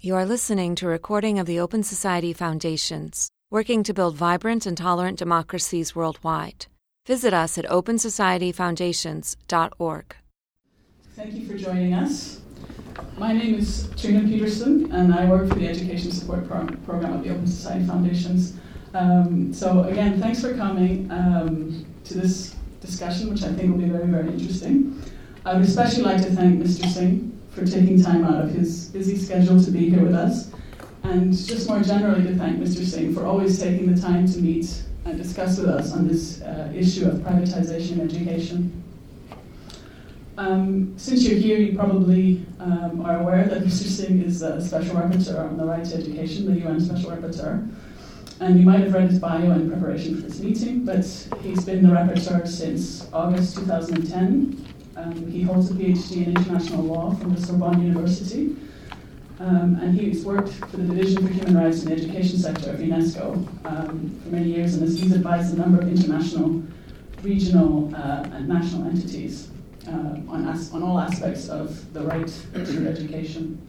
You are listening to a recording of the Open Society Foundations, working to build vibrant and tolerant democracies worldwide. Visit us at opensocietyfoundations.org. Thank you for joining us. My name is Trina Peterson, and I work for the Education Support Program of the Open Society Foundations. So again, thanks for coming to this discussion, which I think will be very, very interesting. I would especially like to thank Mr. Singh for taking time out of his busy schedule to be here with us, and just more generally to thank Mr. Singh for always taking the time to meet and discuss with us on this issue of privatization in education. Since you're here, you probably are aware that Mr. Singh is a Special Rapporteur on the right to education, the UN Special Rapporteur. And you might have read his bio in preparation for this meeting, but he's been the Rapporteur since August 2010. He holds a PhD in international law from the Sorbonne University. And he's worked for the Division for Human Rights in the Education sector of UNESCO for many years, and he's advised a number of international, regional, and national entities on all aspects of the right to education.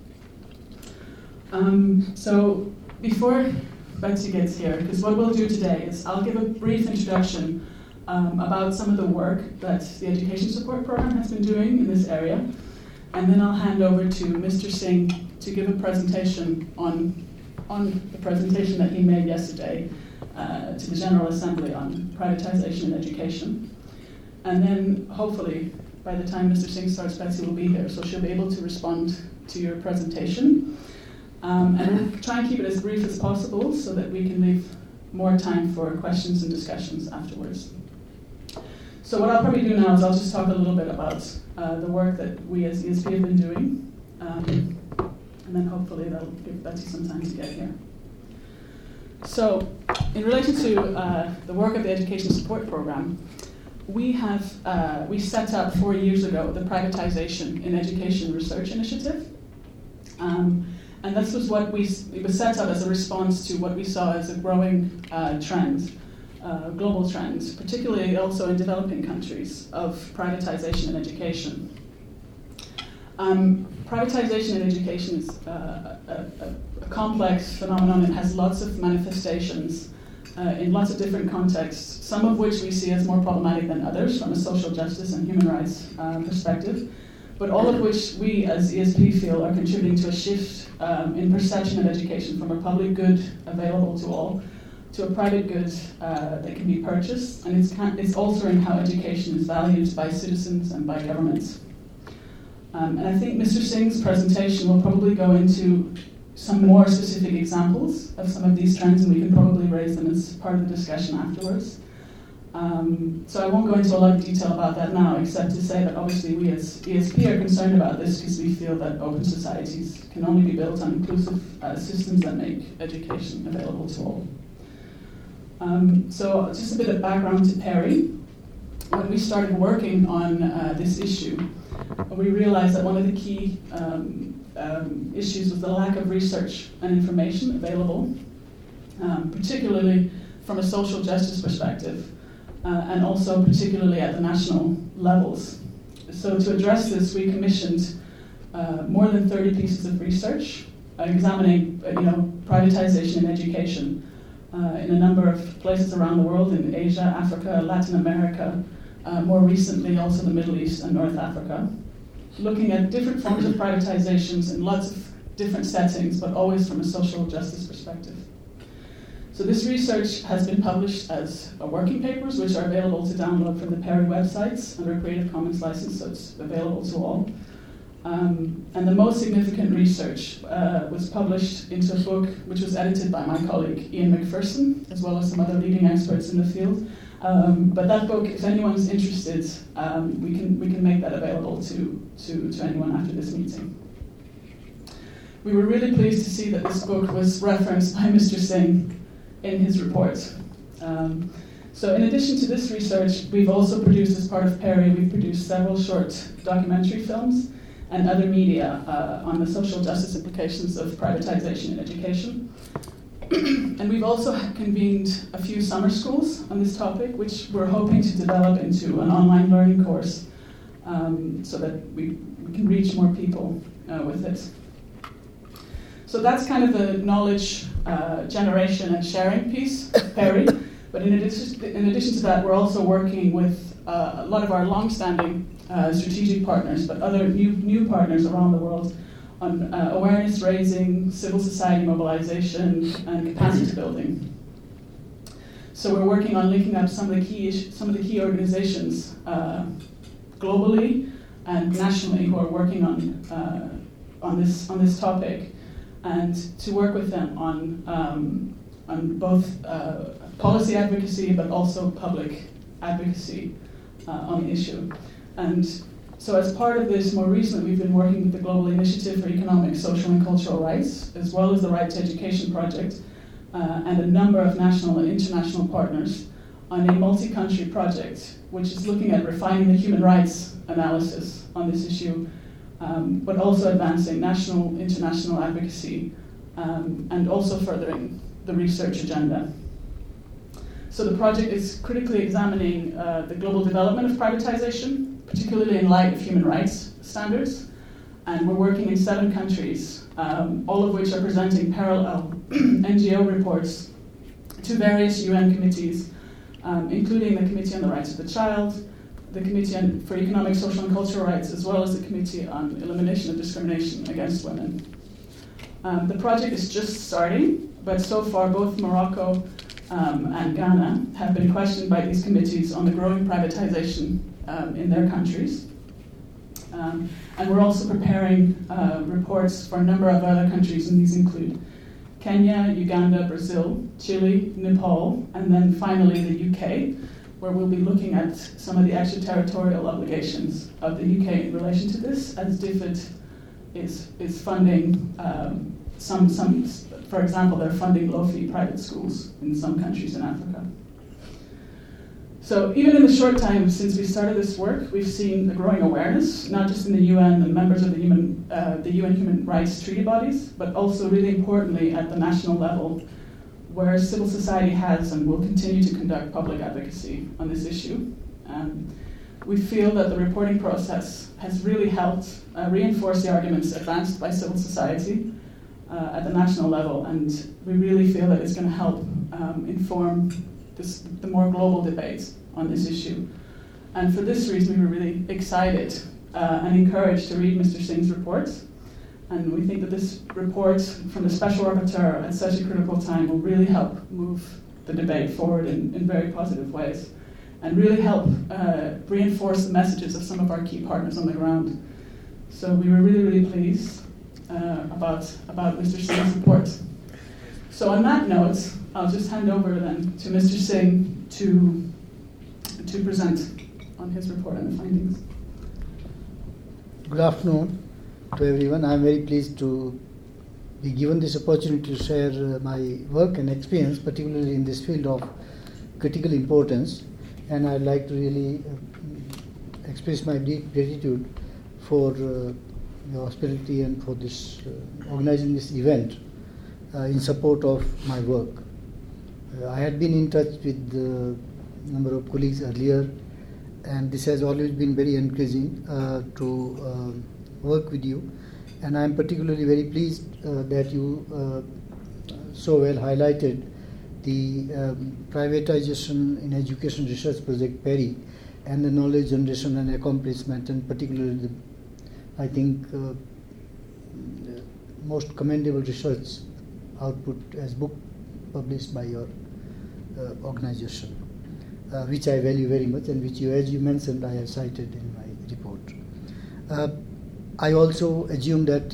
So before Betsy gets here, because what we'll do today is I'll give a brief introduction about some of the work that the Education Support Program has been doing in this area, and then I'll hand over to Mr. Singh to give a presentation on the presentation that he made yesterday to the General Assembly on privatization in education. And then, hopefully, by the time Mr. Singh starts, Betsy will be here, so she'll be able to respond to your presentation. And we'll try and keep it as brief as possible so that we can leave more time for questions and discussions afterwards. So what I'll probably do now is I'll just talk a little bit about the work that we as ESP have been doing, and then hopefully that'll give Betsy some time to get here. So, in relation to the work of the Education Support Program, we set up 4 years ago the Privatization in Education Research Initiative, and this was it was set up as a response to what we saw as a growing trend, global trend, particularly also in developing countries, of privatization in education. Privatization in education is a complex phenomenon. It has lots of manifestations in lots of different contexts, some of which we see as more problematic than others from a social justice and human rights perspective, but all of which we as ESP feel are contributing to a shift in perception of education from a public good available to all to a private good that can be purchased, and it's altering how education is valued by citizens and by governments. And I think Mr. Singh's presentation will probably go into some more specific examples of some of these trends, and we can probably raise them as part of the discussion afterwards. So I won't go into a lot of detail about that now, except to say that obviously we as ESP are concerned about this because we feel that open societies can only be built on inclusive systems that make education available to all. So just a bit of background to PERI. When we started working on this issue, we realized that one of the key issues was the lack of research and information available, particularly from a social justice perspective, and also particularly at the national levels. So to address this, we commissioned more than 30 pieces of research examining privatization in education in a number of places around the world, in Asia, Africa, Latin America, more recently also the Middle East and North Africa, looking at different forms of privatizations in lots of different settings, but always from a social justice perspective. So this research has been published as working papers, which are available to download from the PERI websites under a Creative Commons license, so it's available to all. And the most significant research was published into a book which was edited by my colleague Ian McPherson, as well as some other leading experts in the field. But that book, if anyone's interested, we can make that available to anyone after this meeting. We were really pleased to see that this book was referenced by Mr. Singh in his report. So in addition to this research, we've also produced, as part of PERI, we've produced several short documentary films and other media on the social justice implications of privatization in education. And we've also convened a few summer schools on this topic, which we're hoping to develop into an online learning course so that we can reach more people with it. So that's kind of the knowledge generation and sharing piece, PERI. But in addition to that, we're also working with a lot of our long-standing strategic partners, but other new partners around the world on awareness raising, civil society mobilization, and capacity building. So we're working on linking up some of the key organizations globally and nationally who are working on this topic, and to work with them on both policy advocacy but also public advocacy on the issue. And so as part of this, more recently, we've been working with the Global Initiative for Economic, Social and Cultural Rights, as well as the Right to Education Project, and a number of national and international partners on a multi-country project, which is looking at refining the human rights analysis on this issue, but also advancing national, international advocacy, and also furthering the research agenda. So the project is critically examining the global development of privatization, particularly in light of human rights standards. And we're working in 7 countries, all of which are presenting parallel NGO reports to various UN committees, including the Committee on the Rights of the Child, the Committee for Economic, Social and Cultural Rights, as well as the Committee on Elimination of Discrimination Against Women. The project is just starting, but so far both Morocco and Ghana have been questioned by these committees on the growing privatization in their countries. And we're also preparing reports for a number of other countries, and these include Kenya, Uganda, Brazil, Chile, Nepal, and then finally the UK, where we'll be looking at some of the extraterritorial obligations of the UK in relation to this, as DFID is funding some, for example, they're funding low-fee private schools in some countries in Africa. So even in the short time since we started this work, we've seen a growing awareness, not just in the UN and members of the UN Human Rights Treaty bodies, but also really importantly at the national level, where civil society has and will continue to conduct public advocacy on this issue. We feel that the reporting process has really helped reinforce the arguments advanced by civil society at the national level, and we really feel that it's going to help inform the more global debates on this issue. And for this reason, we were really excited and encouraged to read Mr. Singh's report. And we think that this report from the Special Rapporteur at such a critical time will really help move the debate forward in very positive ways, and really help reinforce the messages of some of our key partners on the ground. So we were really, really pleased about Mr. Singh's report. So on that note, I'll just hand over then to Mr. Singh to present on his report and the findings. Good afternoon to everyone. I'm very pleased to be given this opportunity to share my work and experience, particularly in this field of critical importance. And I'd like to really express my deep gratitude for your hospitality and for this organizing this event in support of my work. I had been in touch with a number of colleagues earlier, and this has always been very encouraging to work with you. And I'm particularly very pleased that you so well highlighted the privatization in education research project PERI and the knowledge generation and accomplishment, and particularly the, I think, most commendable research output as book published by your organization, which I value very much, and which you, as you mentioned, I have cited in my report. I also assume that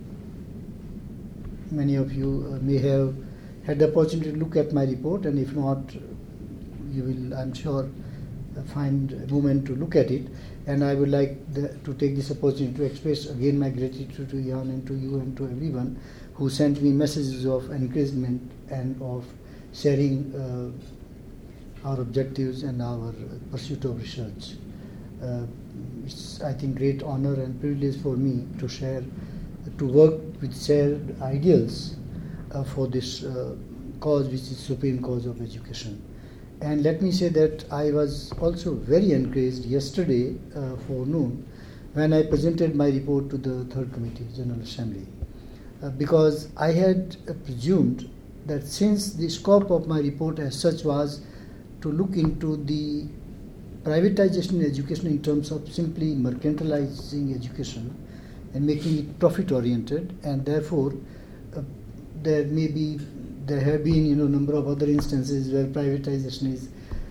many of you may have had the opportunity to look at my report, and if not, you will, I'm sure, find a moment to look at it. And I would like to take this opportunity to express again my gratitude to Jan and to you and to everyone who sent me messages of encouragement and of sharing our objectives and our pursuit of research. It's, I think, great honor and privilege for me to share, to work with shared ideals for this cause, which is supreme cause of education. And let me say that I was also very encouraged yesterday forenoon when I presented my report to the Third Committee, General Assembly. because I had presumed that since the scope of my report as such was to look into the privatization in education in terms of simply mercantilizing education and making it profit-oriented, and therefore there have been a number of other instances where privatization is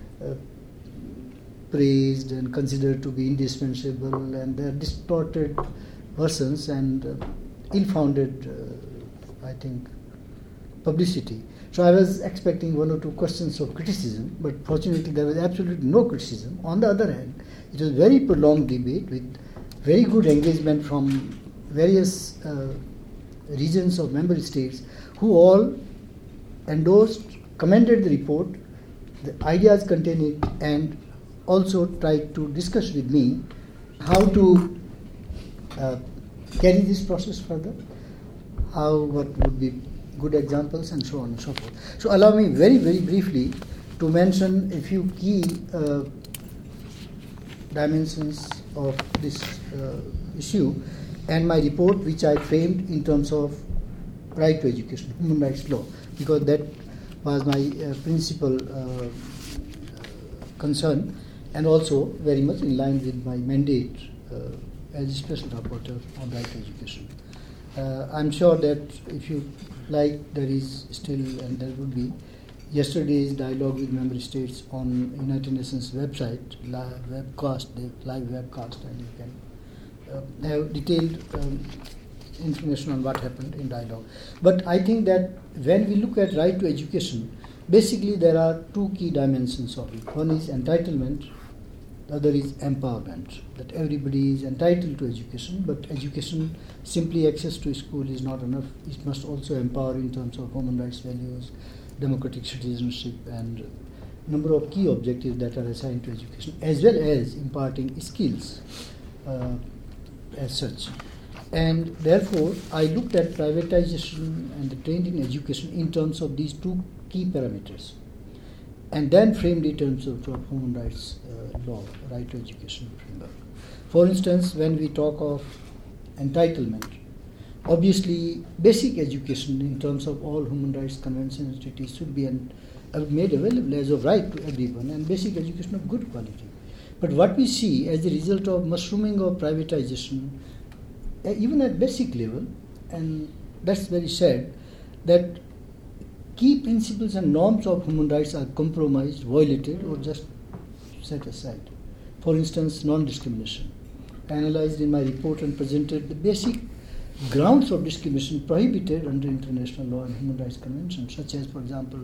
praised and considered to be indispensable, and there are distorted versions and ill-founded, I think, publicity. So I was expecting one or two questions of criticism, but fortunately there was absolutely no criticism. On the other hand, it was a very prolonged debate with very good engagement from various regions of member states who all endorsed, commended the report, the ideas contained in it, and also tried to discuss with me how to carry this process further, what would be good examples, and so on and so forth. So allow me very, very briefly to mention a few key dimensions of this issue and my report, which I framed in terms of right to education, human rights law, because that was my principal concern, and also very much in line with my mandate as a special rapporteur on right to education. I'm sure that if you like, there is still, and there would be, yesterday's dialogue with member states on United Nations website, live webcast, and you can have detailed information on what happened in dialogue. But I think that when we look at right to education, basically there are two key dimensions of it. One is entitlement, the other is empowerment, that everybody is entitled to education, but education, simply access to school is not enough. It must also empower in terms of human rights values, democratic citizenship, and a number of key objectives that are assigned to education, as well as imparting skills as such. And therefore, I looked at privatization and the trend in education in terms of these two key parameters, and then framed it in terms of human rights law, right to education framework. For instance, when we talk of entitlement, obviously basic education in terms of all human rights conventions and treaties should be made available as a right to everyone, and basic education of good quality. But what we see as a result of mushrooming of privatization, even at basic level, and that's very sad, that key principles and norms of human rights are compromised, violated, or just set aside. For instance, non-discrimination. I analyzed in my report and presented the basic grounds of discrimination prohibited under international law and human rights conventions, such as, for example,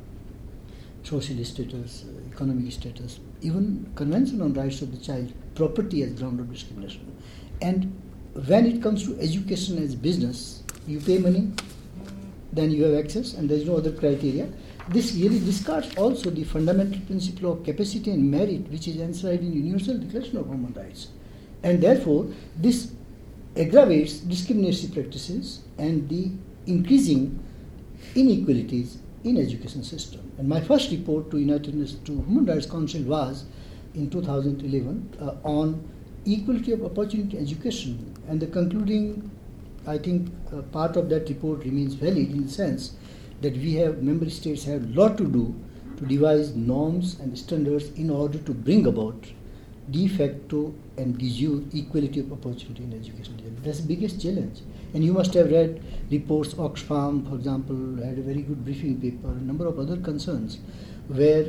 social status, economic status, even Convention on Rights of the Child, property as ground of discrimination. And when it comes to education as business, you pay money, then you have access, and there is no other criteria. This really discards also the fundamental principle of capacity and merit, which is enshrined in Universal Declaration of Human Rights. And therefore, this aggravates discriminatory practices and the increasing inequalities in education system. And my first report to United Nations, to Human Rights Council, was in 2011 on equality of opportunity education, and the concluding, I think, part of that report remains valid in the sense that member states have a lot to do to devise norms and standards in order to bring about de facto and de jure equality of opportunity in education. That's the biggest challenge. And you must have read reports. Oxfam, for example, had a very good briefing paper, a number of other concerns where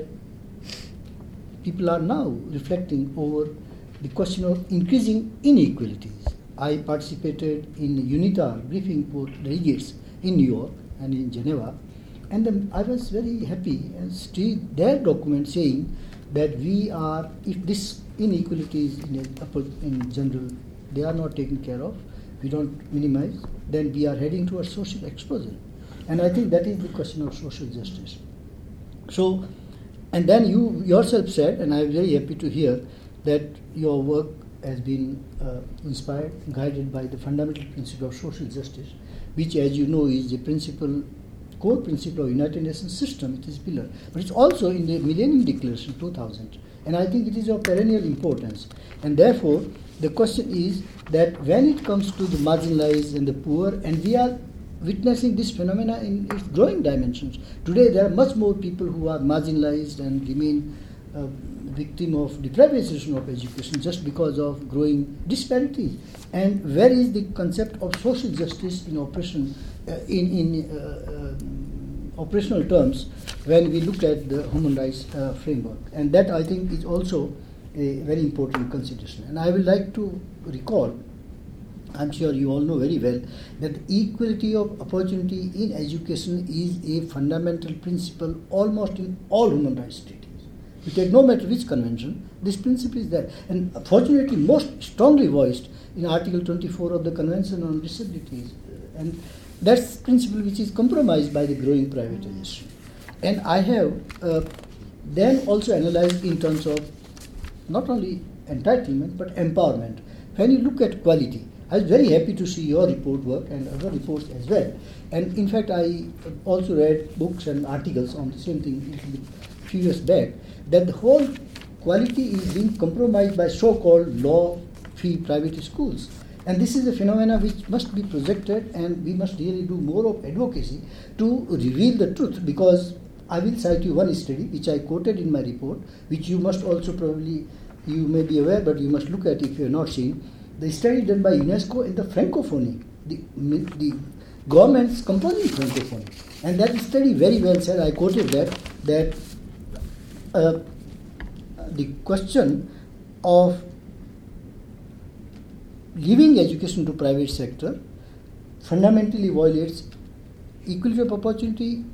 people are now reflecting over the question of increasing inequalities. I participated in UNITAR briefing for delegates in New York and in Geneva, and I was very happy and see their document saying that if this inequalities in general, they are not taken care of, we don't minimize, then we are heading towards social explosion. And I think that is the question of social justice. So, and then you yourself said, and I am very happy to hear, that your work has been inspired, guided by the fundamental principle of social justice, which, as you know, is the core principle of United Nations system. It is pillar. But it's also in the Millennium Declaration 2000. And I think it is of perennial importance. And therefore, the question is that when it comes to the marginalized and the poor, and we are witnessing this phenomena in its growing dimensions. Today there are much more people who are marginalized and remain victim of deprivation of education just because of growing disparities. And where is the concept of social justice in operation, operational terms when we look at the human rights framework? And that, I think, is also a very important consideration. And I would like to recall, I'm sure you all know very well, that equality of opportunity in education is a fundamental principle almost in all human rights treaties. You take no matter which convention, this principle is there. And fortunately, most strongly voiced in Article 24 of the Convention on Disabilities. And that's principle which is compromised by the growing privatization. And I have then also analyzed in terms of not only entitlement but empowerment. When you look at quality, I was very happy to see your report work and other reports as well. And in fact, I also read books and articles on the same thing a few years back, that the whole quality is being compromised by so-called law-free private schools. And this is a phenomena which must be projected, and we must really do more of advocacy to reveal the truth, because I will cite you one study which I quoted in my report, which you must also probably, you may be aware, but you must look at if you have not seen. The study done by UNESCO in the Francophonie, the government's composing Francophonie. And that study very well said, I quoted that the question of giving education to private sector fundamentally violates equality of opportunity.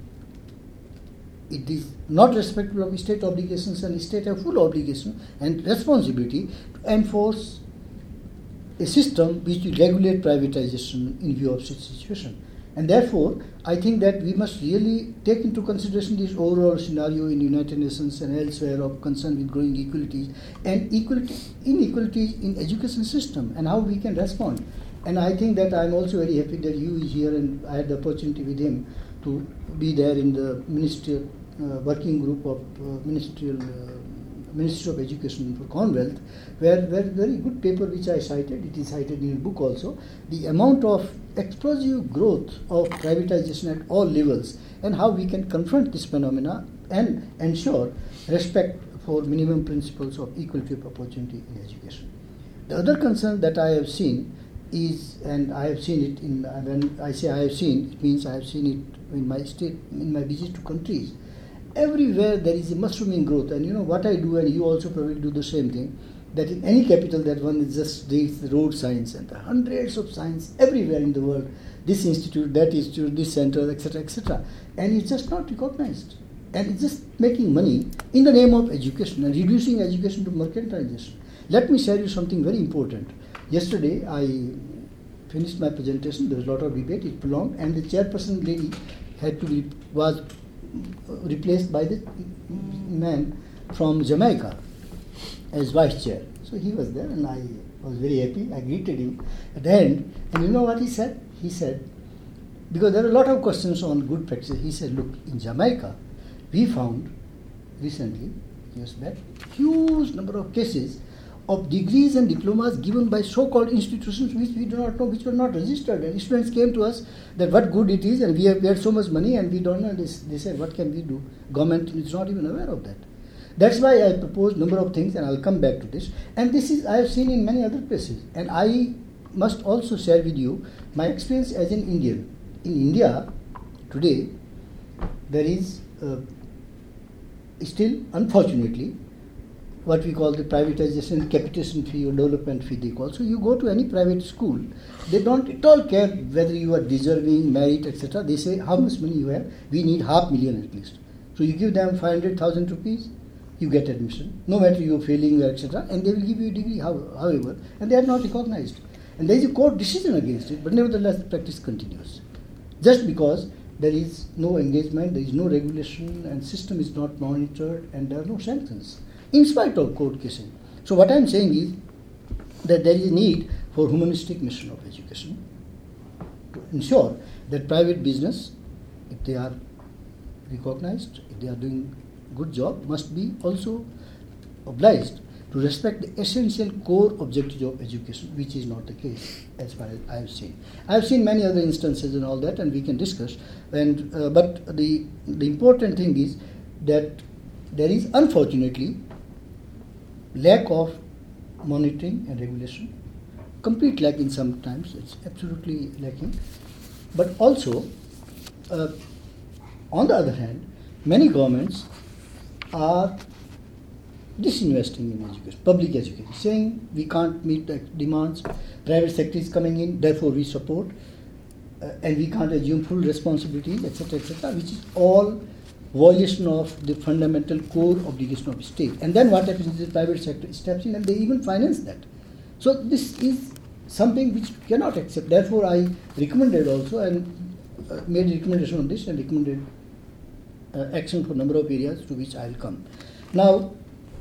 It is not respectful of state obligations, and state have full obligation and responsibility to enforce a system which will regulate privatization in view of such situation. And therefore, I think that we must really take into consideration this overall scenario in United Nations and elsewhere of concern with growing inequalities and inequalities in education system and how we can respond. And I think that I'm also very happy that you is here, and I had the opportunity with him to be there in the ministerial working group of Ministry of Education for Commonwealth, where very good paper which I cited, it is cited in a book also, the amount of explosive growth of privatization at all levels and how we can confront this phenomena and ensure respect for minimum principles of equality of opportunity in education. The other concern that I have seen is, and I have seen it in, when I say I have seen, it means I have seen it in my state, in my visit to countries. Everywhere there is a mushrooming growth, and you know what I do, and you also probably do the same thing, that in any capital that one is just reads the road signs and the hundreds of signs everywhere in the world, this institute, that institute, this center, etc., and it's just not recognized. And it's just making money in the name of education and reducing education to mercantilization. Let me share you something very important. Yesterday I finished my presentation, there was a lot of debate, it prolonged, and the chairperson lady was replaced by the man from Jamaica as vice chair. So he was there, and I was very happy. I greeted him at the end, and you know what he said? He said, because there are a lot of questions on good practice, he said, look, in Jamaica, we found recently, years back, huge number of cases of degrees and diplomas given by so-called institutions which we do not know, which were not registered. And students came to us that what good it is, and we had so much money and we don't know. They said, what can we do? Government is not even aware of that. That's why I proposed a number of things, and I'll come back to this. And this is, I have seen in many other places. And I must also share with you my experience as an Indian. In India, today, there is still, unfortunately, what we call the privatization capitation fee or development fee they call. So you go to any private school, they don't at all care whether you are deserving, merit, etc. They say how much money you have, we need 500,000 at least. So you give them 500,000 rupees, you get admission, no matter you are failing, etc. And they will give you a degree, however, and they are not recognized. And there is a court decision against it, but nevertheless the practice continues. Just because there is no engagement, there is no regulation, and system is not monitored, and there are no sanctions, in spite of court cases. So what I am saying is that there is a need for humanistic mission of education to ensure that private business, if they are recognized, if they are doing good job, must be also obliged to respect the essential core objectives of education, which is not the case as far as I have seen. I have seen many other instances and all that, and we can discuss. But the important thing is that there is unfortunately lack of monitoring and regulation, complete lack in some times. It's absolutely lacking. But also, on the other hand, many governments are disinvesting in education, public education, saying we can't meet the demands, private sector is coming in, therefore we support, and we can't assume full responsibility, etc., which is all violation of the fundamental core obligation of state. And then what happens is the private sector steps in and they even finance that. So this is something which cannot accept. Therefore, I recommended also and made a recommendation on this and recommended action for a number of areas to which I will come. Now,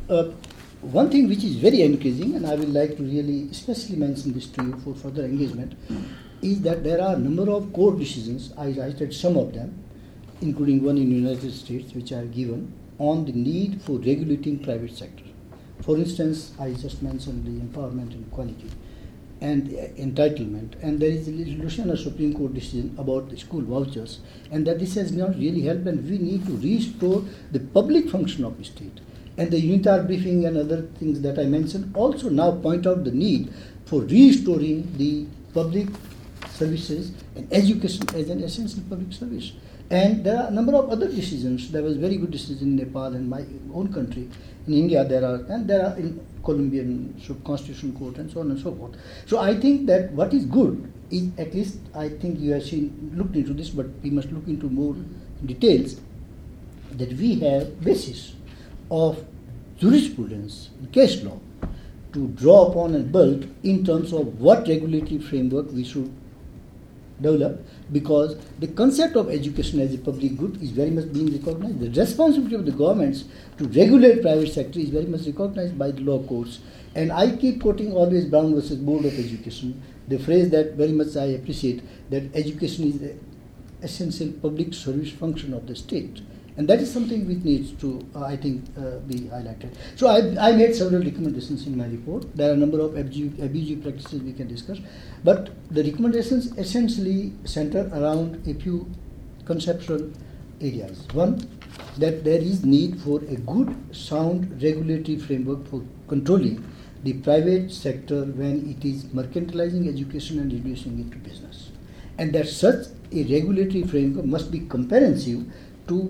one thing which is very encouraging, and I would like to really especially mention this to you for further engagement, is that there are a number of court decisions, I cited some of them, including one in the United States, which are given on the need for regulating private sector. For instance, I just mentioned the empowerment and equality and entitlement, and there is a Louisiana Supreme Court decision about the school vouchers, and that this has not really helped, and we need to restore the public function of the state. And the UNITAR briefing and other things that I mentioned also now point out the need for restoring the public services and education as an essential public service. And there are a number of other decisions. There was very good decision in Nepal and my own country. In India there are in Colombian Constitutional Court and so on and so forth. So I think that what is good is, at least I think you have looked into this, but we must look into more details, that we have basis of jurisprudence, case law, to draw upon and build in terms of what regulatory framework we should develop, because the concept of education as a public good is very much being recognized. The responsibility of the governments to regulate private sector is very much recognized by the law courts. And I keep quoting always Brown versus Board of Education, the phrase that very much I appreciate, that education is the essential public service function of the state. And that is something which needs to, I think, be highlighted. So I made several recommendations in my report. There are a number of abusive practices we can discuss. But the recommendations essentially center around a few conceptual areas. One, that there is need for a good, sound regulatory framework for controlling the private sector when it is mercantilizing education and reducing it to business. And that such a regulatory framework must be comprehensive to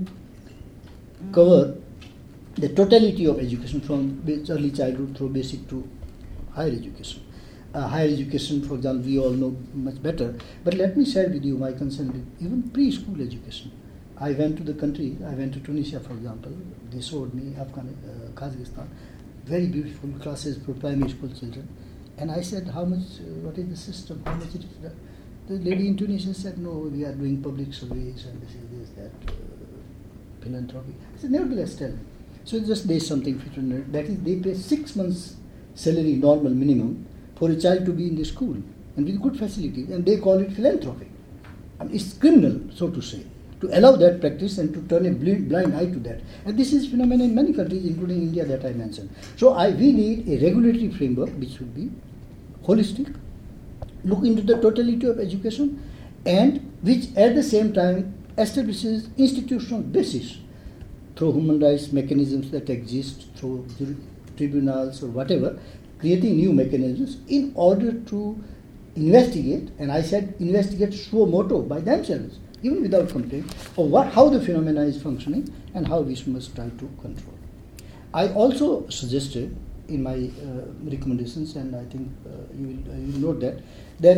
cover the totality of education from early childhood through basic to higher education. Higher education, for example, we all know much better. But let me share with you my concern with even preschool education. I went to the country, I went to Tunisia, for example. They showed me Kazakhstan, very beautiful classes for primary school children. And I said, how much, what is the system, how much it is? The lady in Tunisia said, no, we are doing public surveys and this, that, philanthropy. I said, nevertheless, tell me. So just there's something fit in it. That is, they pay 6 months salary, normal minimum, for a child to be in the school and with good facilities, and they call it philanthropy. And it's criminal, so to say, to allow that practice and to turn a blind eye to that. And this is phenomenon in many countries, including India, that I mentioned. So we need a regulatory framework which should be holistic, look into the totality of education, and which at the same time establishes institutional basis through human rights mechanisms that exist, through tribunals or whatever, creating new mechanisms in order to investigate, and I said investigate suo moto by themselves, even without complaint, of how the phenomena is functioning and how we must try to control. I also suggested in my recommendations, and I think you will note that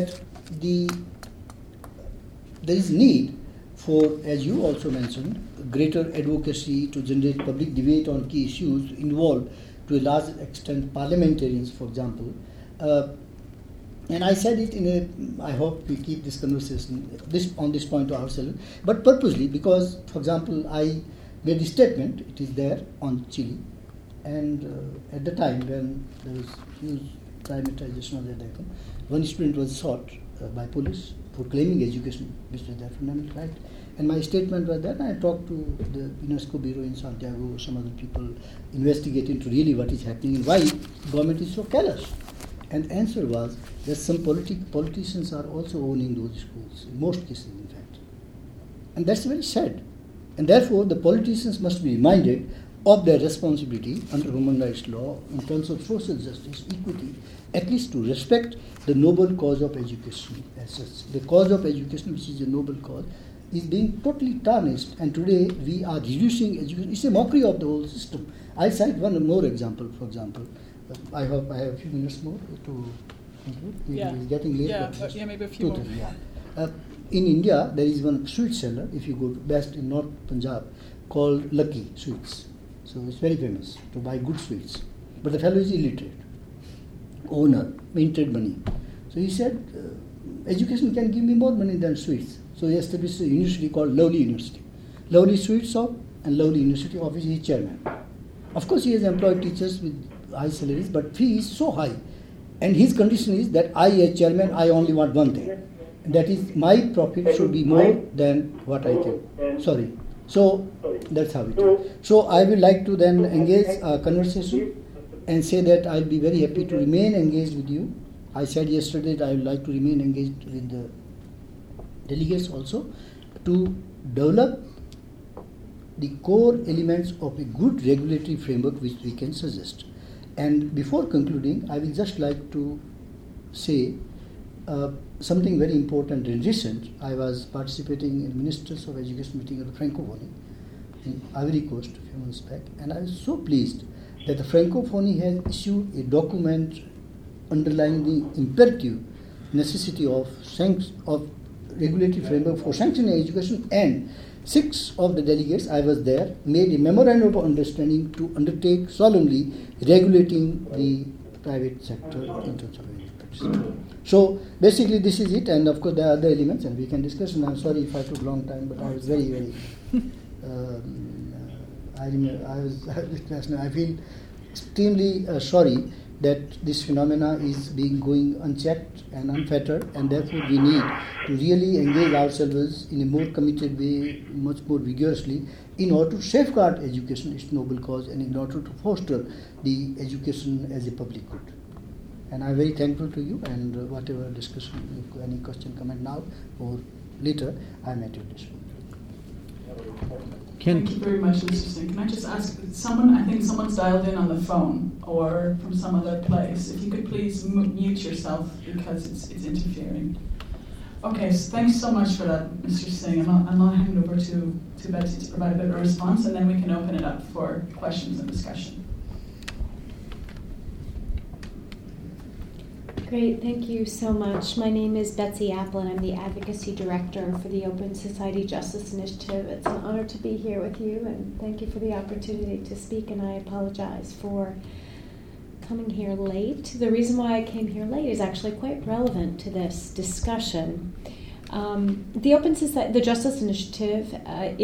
there is need for, as you also mentioned, greater advocacy to generate public debate on key issues, involve to a large extent parliamentarians, for example. And I said it I hope we keep this conversation on this point to ourselves, but purposely because, for example, I made a statement, it is there on Chile, and at the time when there was huge climatization of that icon, one student was shot by police proclaiming education, which is their fundamental right. And my statement was that I talked to the UNESCO Bureau in Santiago, some other people investigating to really what is happening and why government is so careless. And the answer was that some politicians are also owning those schools, in most cases in fact. And that's very sad. And therefore the politicians must be reminded of their responsibility under human rights law in terms of social justice, equity, at least to respect the noble cause of education as such. The cause of education, which is a noble cause, is being totally tarnished, and today we are reducing education. It's a mockery of the whole system. I'll cite one more example. For example, I hope I have a few minutes more to conclude. It's getting late. Yeah, maybe a few more. Yeah. In India, there is one sweet seller, if you go to best in North Punjab, called Lucky Sweets. So it's very famous to buy good sweets. But the fellow is illiterate, owner, minted money. So he said, education can give me more money than sweets. So he established a university called Lovely University. Lovely Sweet Shop and Lovely University, of which he is chairman. Of course, he has employed teachers with high salaries, but fee is so high. And his condition is that I, as chairman, I only want one thing. And that is my profit should be more than what I can. Sorry. So that's how it is. So I would like to then engage a conversation and say that I'll be very happy to remain engaged with you. I said yesterday that I would like to remain engaged with the delegates also to develop the core elements of a good regulatory framework which we can suggest. And before concluding, I will just like to say something very important and recent. I was participating in Ministers of Education meeting of the Francophonie in Ivory Coast a few months back, and I was so pleased that the Francophonie has issued a document underlying the imperative necessity of regulatory framework for sanctioning education, and 6 of the delegates, I was there, made a memorandum of understanding to undertake solemnly regulating the private sector in terms of education. So basically this is it, and of course there are other elements and we can discuss, and I'm sorry if I took a long time, but I was very I feel extremely sorry that this phenomena is going unchecked and unfettered, and therefore we need to really engage ourselves in a more committed way, much more vigorously, in order to safeguard education, its noble cause, and in order to foster the education as a public good. And I'm very thankful to you, and whatever discussion, if any question, comment now or later, I'm at your disposal. Thank you very much, Mr. Singh. Can I just ask someone, I think someone's dialed in on the phone or from some other place, if you could please mute yourself because it's interfering. Okay, so thanks so much for that, Mr. Singh. I'll hand over to Betsy to provide a bit of a response, and then we can open it up for questions and discussion. Great, thank you so much. My name is Betsy Applin. I'm the Advocacy Director for the Open Society Justice Initiative. It's an honor to be here with you, and thank you for the opportunity to speak, and I apologize for coming here late. The reason why I came here late is actually quite relevant to this discussion. The Open Society, the Justice Initiative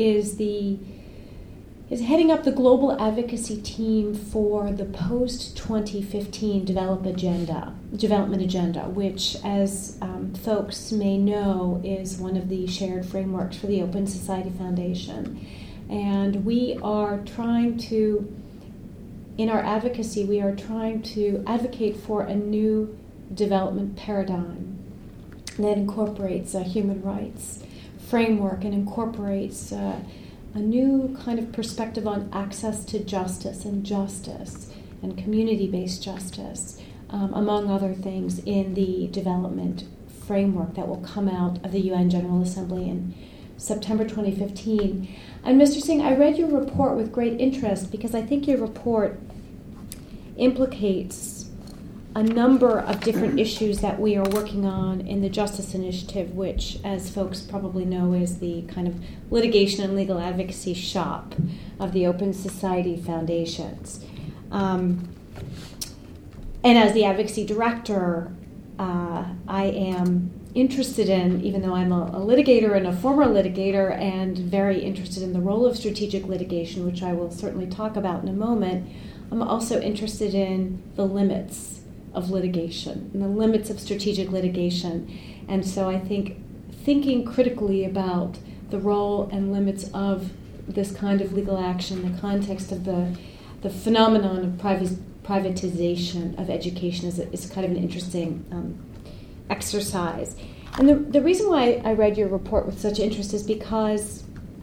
is heading up the global advocacy team for the post-2015 development agenda, which, as folks may know, is one of the shared frameworks for the Open Society Foundation. And we are trying to, in our advocacy, we are trying to advocate for a new development paradigm that incorporates a human rights framework and incorporates a new kind of perspective on access to justice and community-based justice, among other things, in the development framework that will come out of the UN General Assembly in September 2015. And Mr. Singh, I read your report with great interest because I think your report implicates a number of different issues that we are working on in the Justice Initiative, which, as folks probably know, is the kind of litigation and legal advocacy shop of the Open Society Foundations. And as the advocacy director, I am interested in, even though I'm a litigator and a former litigator, and very interested in the role of strategic litigation, which I will certainly talk about in a moment, I'm also interested in the limits of litigation and the limits of strategic litigation. And so I think thinking critically about the role and limits of this kind of legal action in the context of the phenomenon of privatization of education is kind of an interesting exercise. And the reason why I read your report with such interest is because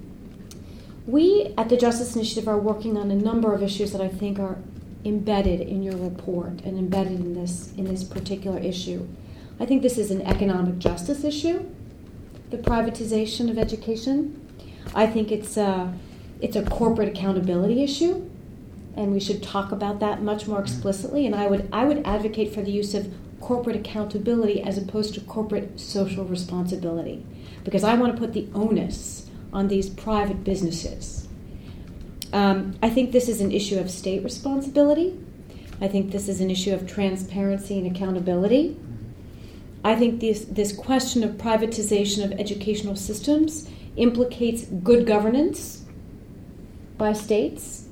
we at the Justice Initiative are working on a number of issues that I think are embedded in your report and embedded in this particular issue. I think this is an economic justice issue, the privatization of education. I think it's a corporate accountability issue, and we should talk about that much more explicitly. And I would advocate for the use of corporate accountability as opposed to corporate social responsibility, because I want to put the onus on these private businesses. I think this is an issue of state responsibility. I think this is an issue of transparency and accountability. I think this question of privatization of educational systems implicates good governance by states.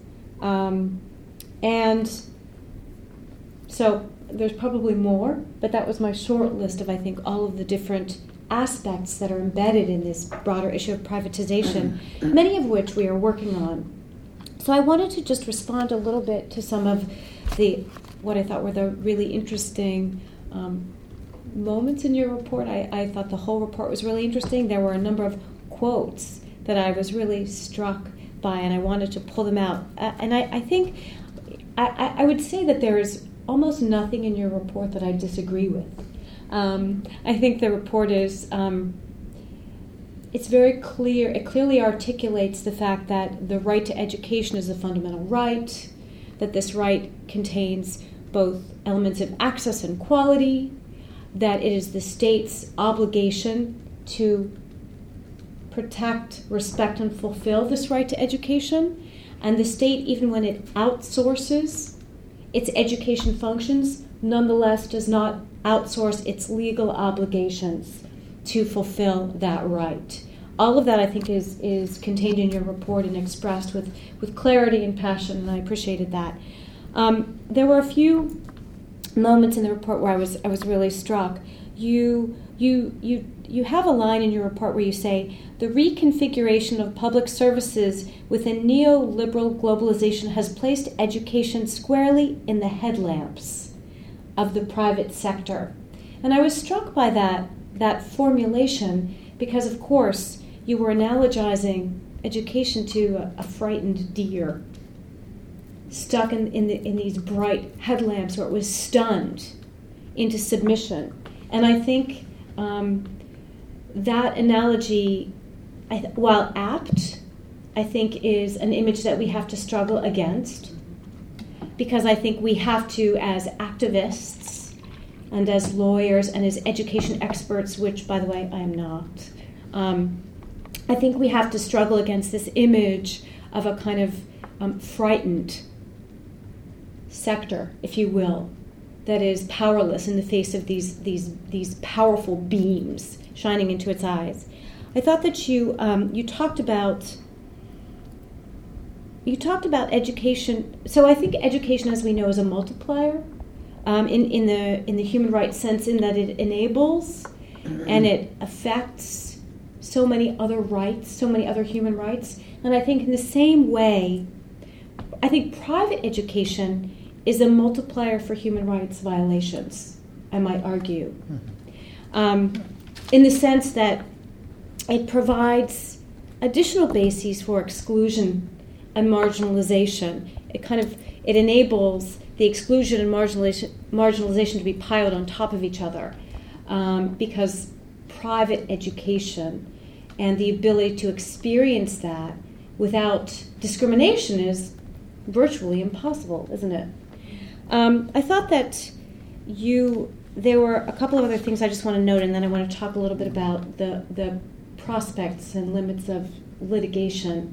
And so there's probably more, but that was my short list of, I think, all of the different aspects that are embedded in this broader issue of privatization, many of which we are working on. So I wanted to just respond a little bit to some of what I thought were the really interesting moments in your report. I thought the whole report was really interesting. There were a number of quotes that I was really struck by, and I wanted to pull them out. And I think I would say that there is almost nothing in your report that I disagree with. I think the report is, it's very clear, it clearly articulates the fact that the right to education is a fundamental right, that this right contains both elements of access and quality, that it is the state's obligation to protect, respect, and fulfill this right to education, and the state, even when it outsources its education functions, nonetheless does not outsource its legal obligations to fulfill that right. All of that, I think, is contained in your report and expressed with clarity and passion, and I appreciated that. There were a few moments in the report where I was really struck. You have a line in your report where you say, the reconfiguration of public services within neoliberal globalization has placed education squarely in the headlamps of the private sector. And I was struck by that formulation because, of course, you were analogizing education to a frightened deer stuck in these bright headlamps where it was stunned into submission. And I think that analogy, while apt, I think is an image that we have to struggle against, because I think we have to, as activists and as lawyers and as education experts, which, by the way, I am not, I think we have to struggle against this image of a kind of frightened sector, if you will, that is powerless in the face of these powerful beams shining into its eyes. I thought that you talked about education. So I think education, as we know, is a multiplier in the human rights sense, in that it enables and it affects so many other rights, so many other human rights. And I think in the same way, I think private education is a multiplier for human rights violations, I might argue, in the sense that it provides additional bases for exclusion and marginalization. It enables the exclusion and marginalization to be piled on top of each other, because private education and the ability to experience that without discrimination is virtually impossible, isn't it? I thought that there were a couple of other things I just want to note, and then I want to talk a little bit about the prospects and limits of litigation.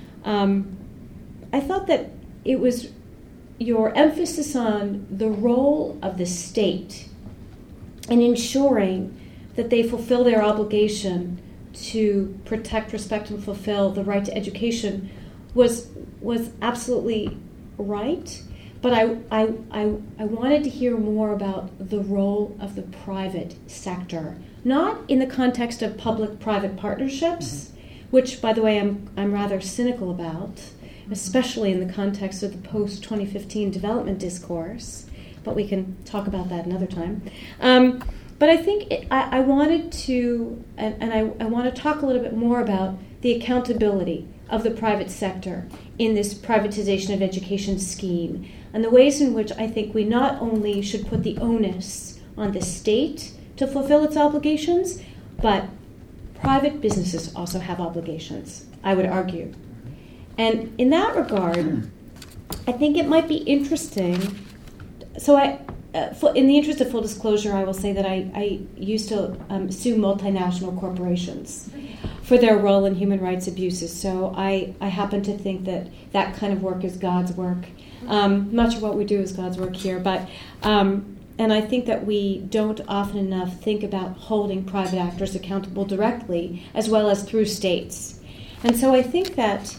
I thought that it was your emphasis on the role of the state in ensuring that they fulfill their obligation to protect, respect, and fulfill the right to education was absolutely right. But I wanted to hear more about the role of the private sector, not in the context of public-private partnerships, which, by the way, I'm rather cynical about, especially in the context of the post-2015 development discourse, but we can talk about that another time. But I think I wanted to, and I want to talk a little bit more about the accountability of the private sector in this privatization of education scheme, and the ways in which I think we not only should put the onus on the state to fulfill its obligations, but private businesses also have obligations, I would argue. And in that regard, I think it might be interesting. So in the interest of full disclosure, I will say that I used to sue multinational corporations for their role in human rights abuses. So I happen to think that that kind of work is God's work. Much of what we do is God's work here, but and I think that we don't often enough think about holding private actors accountable directly as well as through states. And so I think that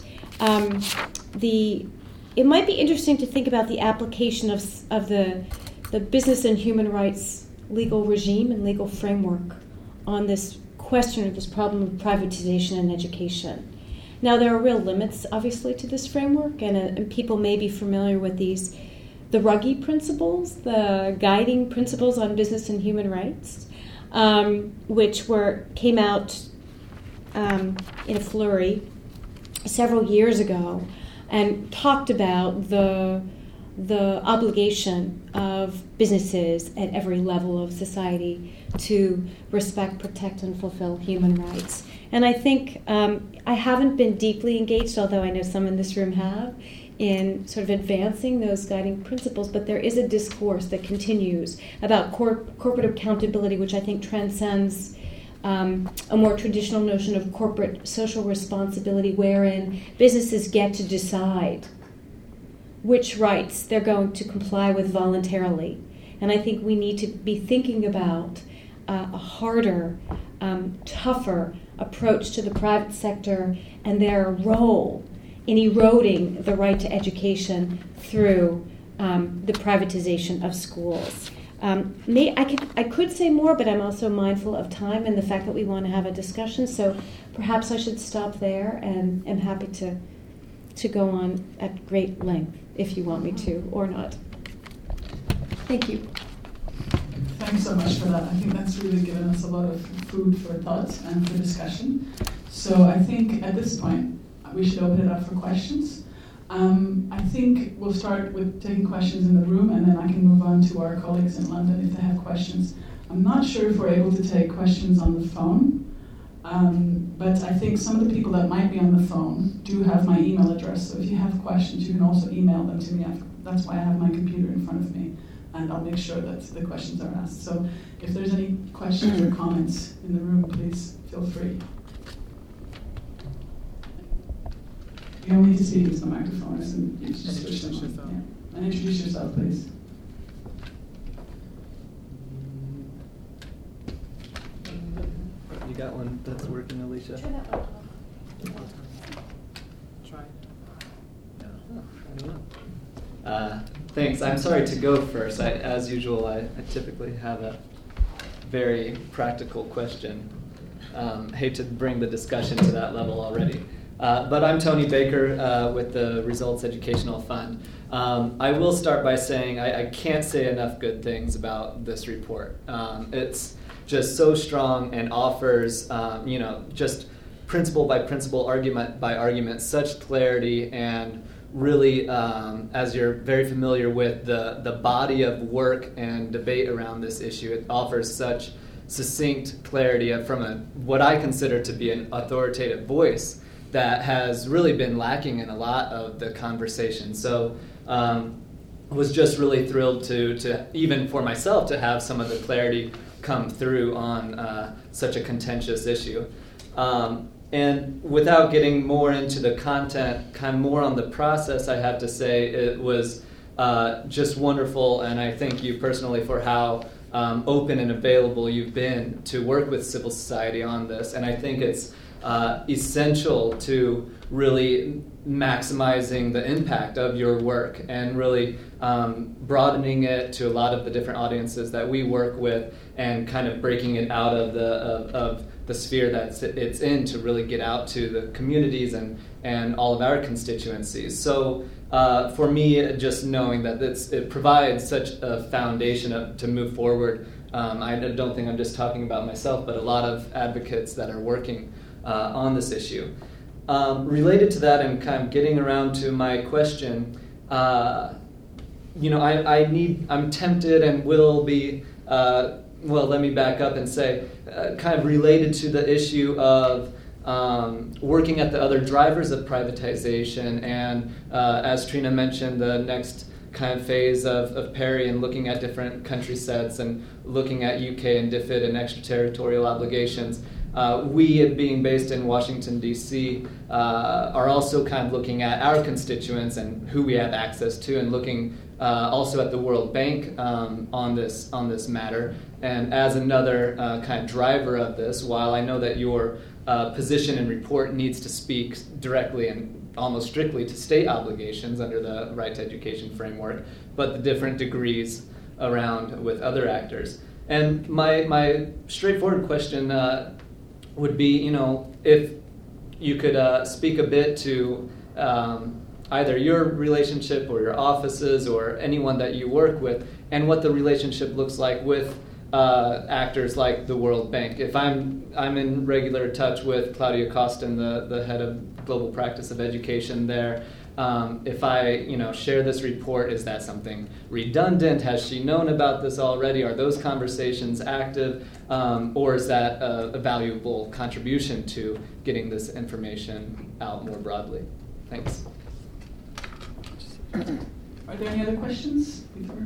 it might be interesting to think about the application of the business and human rights legal regime and legal framework on this question of this problem of privatization in education. Now, there are real limits, obviously, to this framework, and people may be familiar with the Ruggie principles, the guiding principles on business and human rights, which came out in a flurry several years ago, and talked about the obligation of businesses at every level of society to respect, protect, and fulfill human rights. And I think I haven't been deeply engaged, although I know some in this room have, in sort of advancing those guiding principles, but there is a discourse that continues about corporate accountability, which I think transcends a more traditional notion of corporate social responsibility, wherein businesses get to decide which rights they're going to comply with voluntarily. And I think we need to be thinking about a harder, tougher approach to the private sector and their role in eroding the right to education through the privatization of schools. I could say more, but I'm also mindful of time and the fact that we want to have a discussion, so perhaps I should stop there, and am happy to go on at great length if you want me to, or not. Thank you. Thanks so much for that. I think that's really given us a lot of food for thought and for discussion. So I think at this point, we should open it up for questions. I think we'll start with taking questions in the room, and then I can move on to our colleagues in London if they have questions. I'm not sure if we're able to take questions on the phone, but I think some of the people that might be on the phone do have my email address, so if you have questions, you can also email them to me. That's why I have my computer in front of me, and I'll make sure that the questions are asked. So if there's any questions or comments in the room, please feel free. You don't need to speak into the microphone, and you just switch them on. Yeah. And introduce yourself, please. You got one that's working, Alicia? Turn that one off. Try. No, I don't know. Thanks. I'm sorry to go first. As usual, I typically have a very practical question. Hate to bring the discussion to that level already. But I'm Tony Baker with the Results Educational Fund. I will start by saying I can't say enough good things about this report. It's just so strong and offers, just principle by principle, argument by argument, such clarity, and really, as you're very familiar with the body of work and debate around this issue, it offers such succinct clarity from what I consider to be an authoritative voice that has really been lacking in a lot of the conversation. So was just really thrilled to even for myself to have some of the clarity come through on such a contentious issue. And without getting more into the content, kind of more on the process, I have to say it was just wonderful, and I thank you personally for how open and available you've been to work with civil society on this. And I think it's essential to really maximizing the impact of your work and really broadening it to a lot of the different audiences that we work with, and kind of breaking it out of the sphere that it's in to really get out to the communities and all of our constituencies. So for me, just knowing that it provides such a foundation to move forward. I don't think I'm just talking about myself, but a lot of advocates that are working on this issue. Related to that, and kind of getting around to my question, I'm tempted and will be, let me back up and say, kind of related to the issue of working at the other drivers of privatization, and as Trina mentioned, the next kind of phase of PERI and looking at different country sets and looking at UK and DFID and extraterritorial obligations. We, being based in Washington, D.C., are also kind of looking at our constituents and who we have access to, and looking also at the World Bank on this matter. And as another kind of driver of this, while I know that your position and report needs to speak directly and almost strictly to state obligations under the Right to Education framework, but the different degrees around with other actors. And my straightforward question would be, if you could speak a bit to either your relationship or your offices or anyone that you work with, and what the relationship looks like with actors like the World Bank. If I'm in regular touch with Claudia Costin, the head of global practice of education there. If I share this report, is that something redundant? Has she known about this already? Are those conversations active? Or is that a valuable contribution to getting this information out more broadly? Thanks. Are there any other questions before?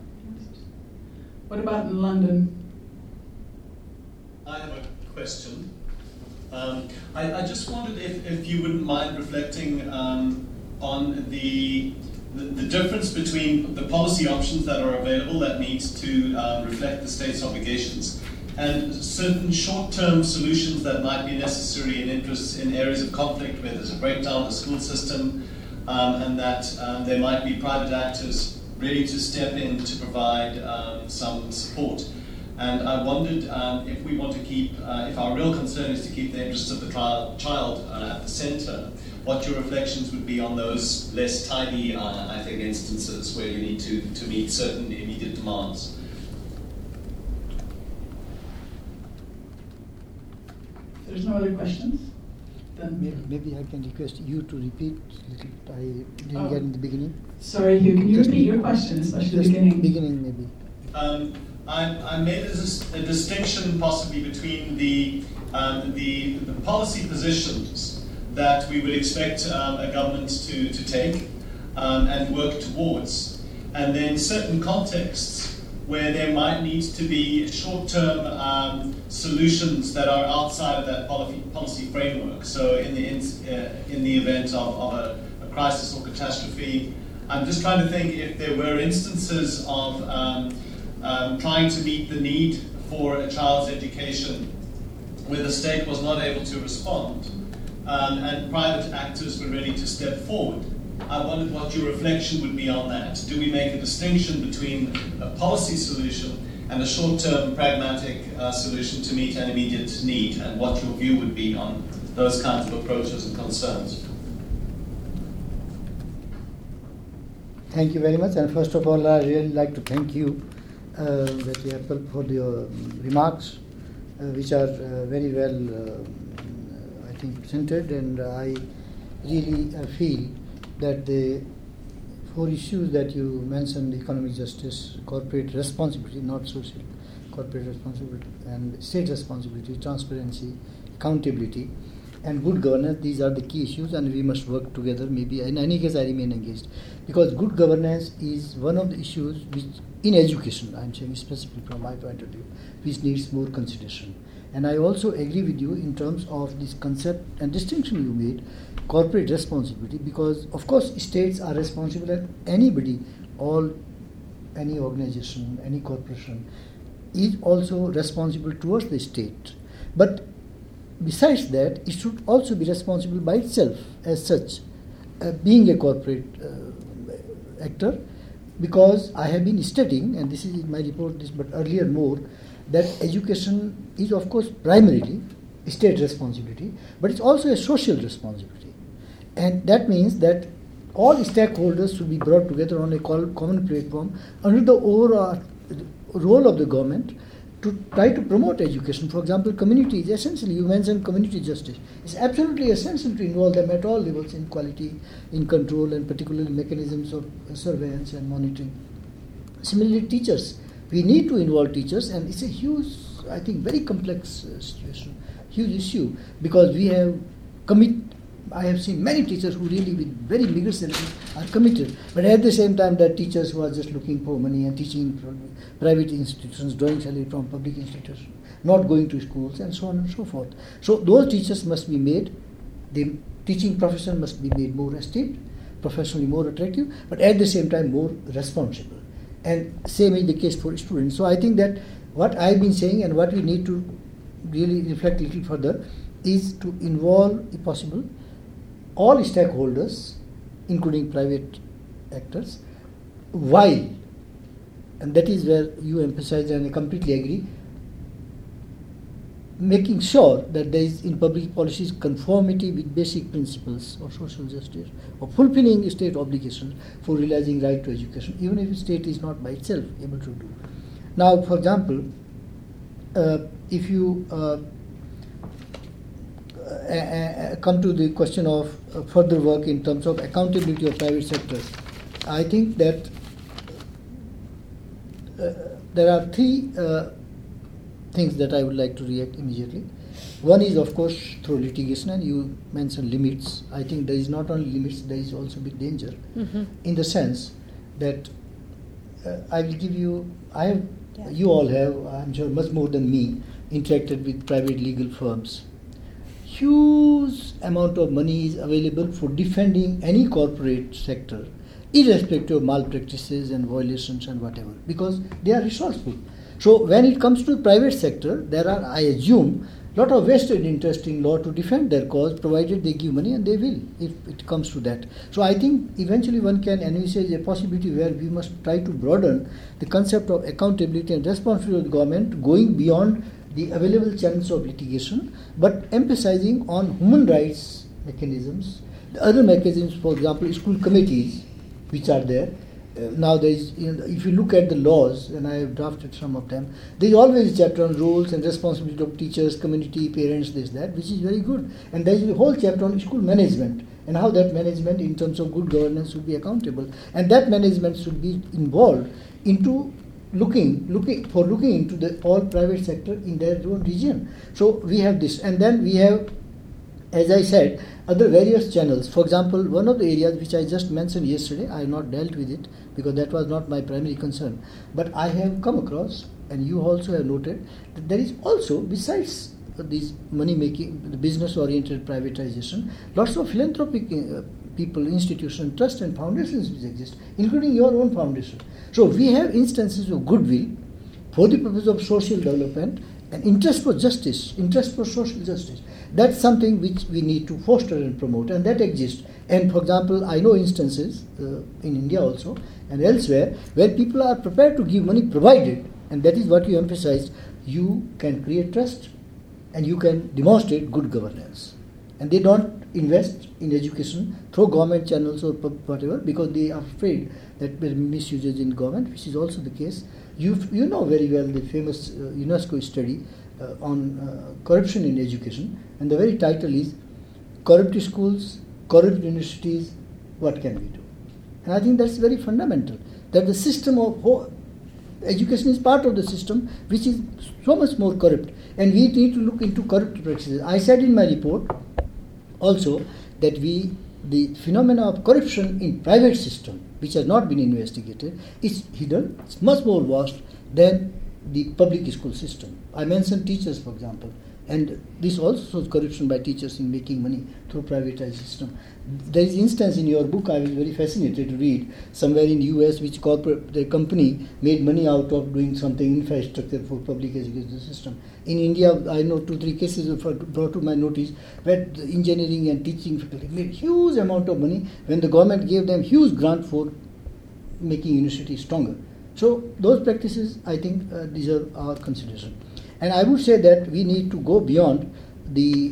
What about in London? I have a question. I just wondered if you wouldn't mind reflecting on the difference between the policy options that are available that need to reflect the state's obligations, and certain short-term solutions that might be necessary in interests in areas of conflict where there's a breakdown of the school system, and that there might be private actors ready to step in to provide some support. And I wondered if we want to keep, if our real concern is to keep the interests of the child at the center, what your reflections would be on those less tidy, I think, instances where you need to meet certain immediate demands. If there's no other questions, then maybe I can request you to repeat. I didn't get in the beginning. Sorry, Hugh, can you repeat your question, especially the beginning? Beginning, maybe. I made a distinction possibly between the policy positions that we would expect a government to take and work towards, and then certain contexts where there might need to be short-term solutions that are outside of that policy framework. So in the event of a crisis or catastrophe, I'm just trying to think if there were instances of trying to meet the need for a child's education where the state was not able to respond, and private actors were ready to step forward. I wondered what your reflection would be on that. Do we make a distinction between a policy solution and a short-term pragmatic solution to meet an immediate need, and what your view would be on those kinds of approaches and concerns? Thank you very much. And first of all, I really like to thank you, for your remarks, which are very well, I think, presented. And I really feel that the four issues that you mentioned, economic justice, corporate responsibility, not social, corporate responsibility, and state responsibility, transparency, accountability, and good governance, these are the key issues, and we must work together. Maybe in any case I remain engaged, because good governance is one of the issues which in education, I'm saying specifically from my point of view, which needs more consideration. And I also agree with you in terms of this concept and distinction you made, corporate responsibility, because of course states are responsible, and anybody, any organization, any corporation is also responsible towards the state. But besides that, it should also be responsible by itself as such, being a corporate actor, because I have been studying, and this is in my report, but earlier more, that education is of course primarily state responsibility, but it's also a social responsibility. And that means that all stakeholders should be brought together on a common platform under the overall role of the government to try to promote education. For example, community is essentially, you mentioned community justice. It's absolutely essential to involve them at all levels in quality, in control, and particularly mechanisms of surveillance and monitoring. Similarly, teachers. We need to involve teachers, and it's a huge, I think, very complex situation, huge issue, because we have I have seen many teachers who really with very meager salaries are committed, but at the same time there are teachers who are just looking for money and teaching from private institutions, drawing salary from public institutions, not going to schools, and so on and so forth. So those teachers must be made, the teaching profession must be made more esteemed, professionally more attractive, but at the same time more responsible. And same is the case for students. So I think that what I've been saying and what we need to really reflect a little further is to involve, if possible, all stakeholders, including private actors, while, and that is where you emphasize and I completely agree, making sure that there is in public policies conformity with basic principles of social justice, of fulfilling state obligations for realizing right to education, even if the state is not by itself able to do. Now, for example, if you come to the question of further work in terms of accountability of private sector, I think that there are three things that I would like to react immediately. One is, of course, through litigation, and you mentioned limits. I think there is not only limits, there is also big danger, in the sense that I will give you, you all have, I'm sure much more than me, interacted with private legal firms. Huge amount of money is available for defending any corporate sector, irrespective of malpractices and violations and whatever, because they are resourceful. So when it comes to the private sector, there are, I assume, a lot of vested interest in law to defend their cause, provided they give money, and they will, if it comes to that. So I think eventually one can envisage a possibility where we must try to broaden the concept of accountability and responsibility of the government, going beyond the available channels of litigation, but emphasizing on human rights mechanisms, the other mechanisms, for example, school committees, which are there. Now there is, if you look at the laws, and I have drafted some of them, there is always a chapter on roles and responsibility of teachers, community, parents, this, that, which is very good. And there is a whole chapter on school management and how that management in terms of good governance should be accountable. And that management should be involved into looking into the all private sector in their own region. So we have this, and then we have, as I said, other various channels. For example, one of the areas which I just mentioned yesterday, I have not dealt with it because that was not my primary concern, but I have come across, and you also have noted, that there is also, besides these money making, the business oriented privatization, lots of philanthropic people, institutions, trusts and foundations which exist, including your own foundation. So we have instances of goodwill for the purpose of social development and interest for justice, interest for social justice. That's something which we need to foster and promote, and that exists. And for example, I know instances in India also and elsewhere where people are prepared to give money provided, and that is what you emphasized, you can create trust and you can demonstrate good governance. And they don't invest in education through government channels or whatever because they are afraid that there will be misuses in government, which is also the case. You know very well the famous UNESCO study on corruption in education, and the very title is Corrupt Schools, Corrupt Universities, What Can We Do? And I think that's very fundamental, that the system of education is part of the system which is so much more corrupt, and we need to look into corrupt practices. I said in my report also that the phenomena of corruption in private system, which has not been investigated, is hidden. It's much more vast than the public school system. I mentioned teachers, for example. And this also shows corruption by teachers in making money through privatized system. There is instance in your book I was very fascinated to read somewhere in US which the company made money out of doing something infrastructure for public education system. In India, I know 2-3 cases brought to my notice where the engineering and teaching faculty made huge amount of money when the government gave them huge grant for making university stronger. So those practices, I think, deserve our consideration. And I would say that we need to go beyond the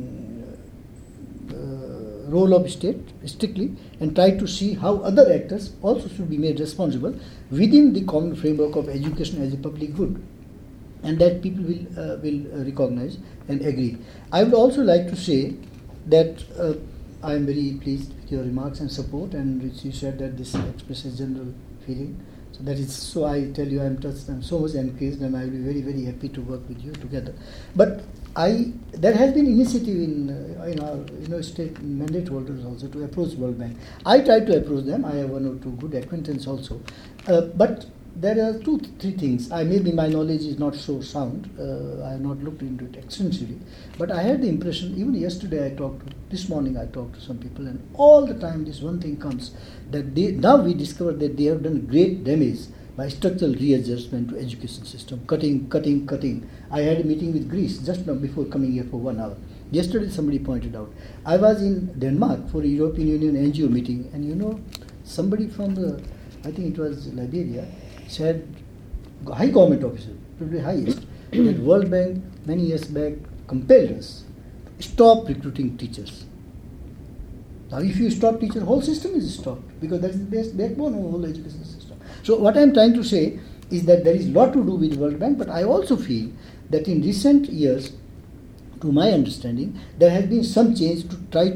role of state strictly and try to see how other actors also should be made responsible within the common framework of education as a public good, and that people will recognize and agree. I would also like to say that I am very pleased with your remarks and support, and which you said that this expresses general feeling. So that is, so I tell you I am touched, I am so much encouraged, and I will be very, very happy to work with you together. But there has been initiative in our state mandate holders also to approach World Bank. I try to approach them. I have 1 or 2 good acquaintances also. But there are 2-3 things. Maybe my knowledge is not so sound. I have not looked into it extensively. But I had the impression, even yesterday this morning I talked to some people, and all the time this one thing comes, that now we discover that they have done great damage by structural readjustment to education system, cutting. I had a meeting with Greece just now before coming here for 1 hour. Yesterday somebody pointed out, I was in Denmark for a European Union NGO meeting, and somebody from I think it was Liberia, said, high government officer, probably highest, that World Bank many years back compelled us to stop recruiting teachers. Now if you stop teachers, the whole system is stopped, because that is the backbone of the whole education system. So what I am trying to say is that there is a lot to do with World Bank, but I also feel that in recent years, to my understanding, there has been some change to try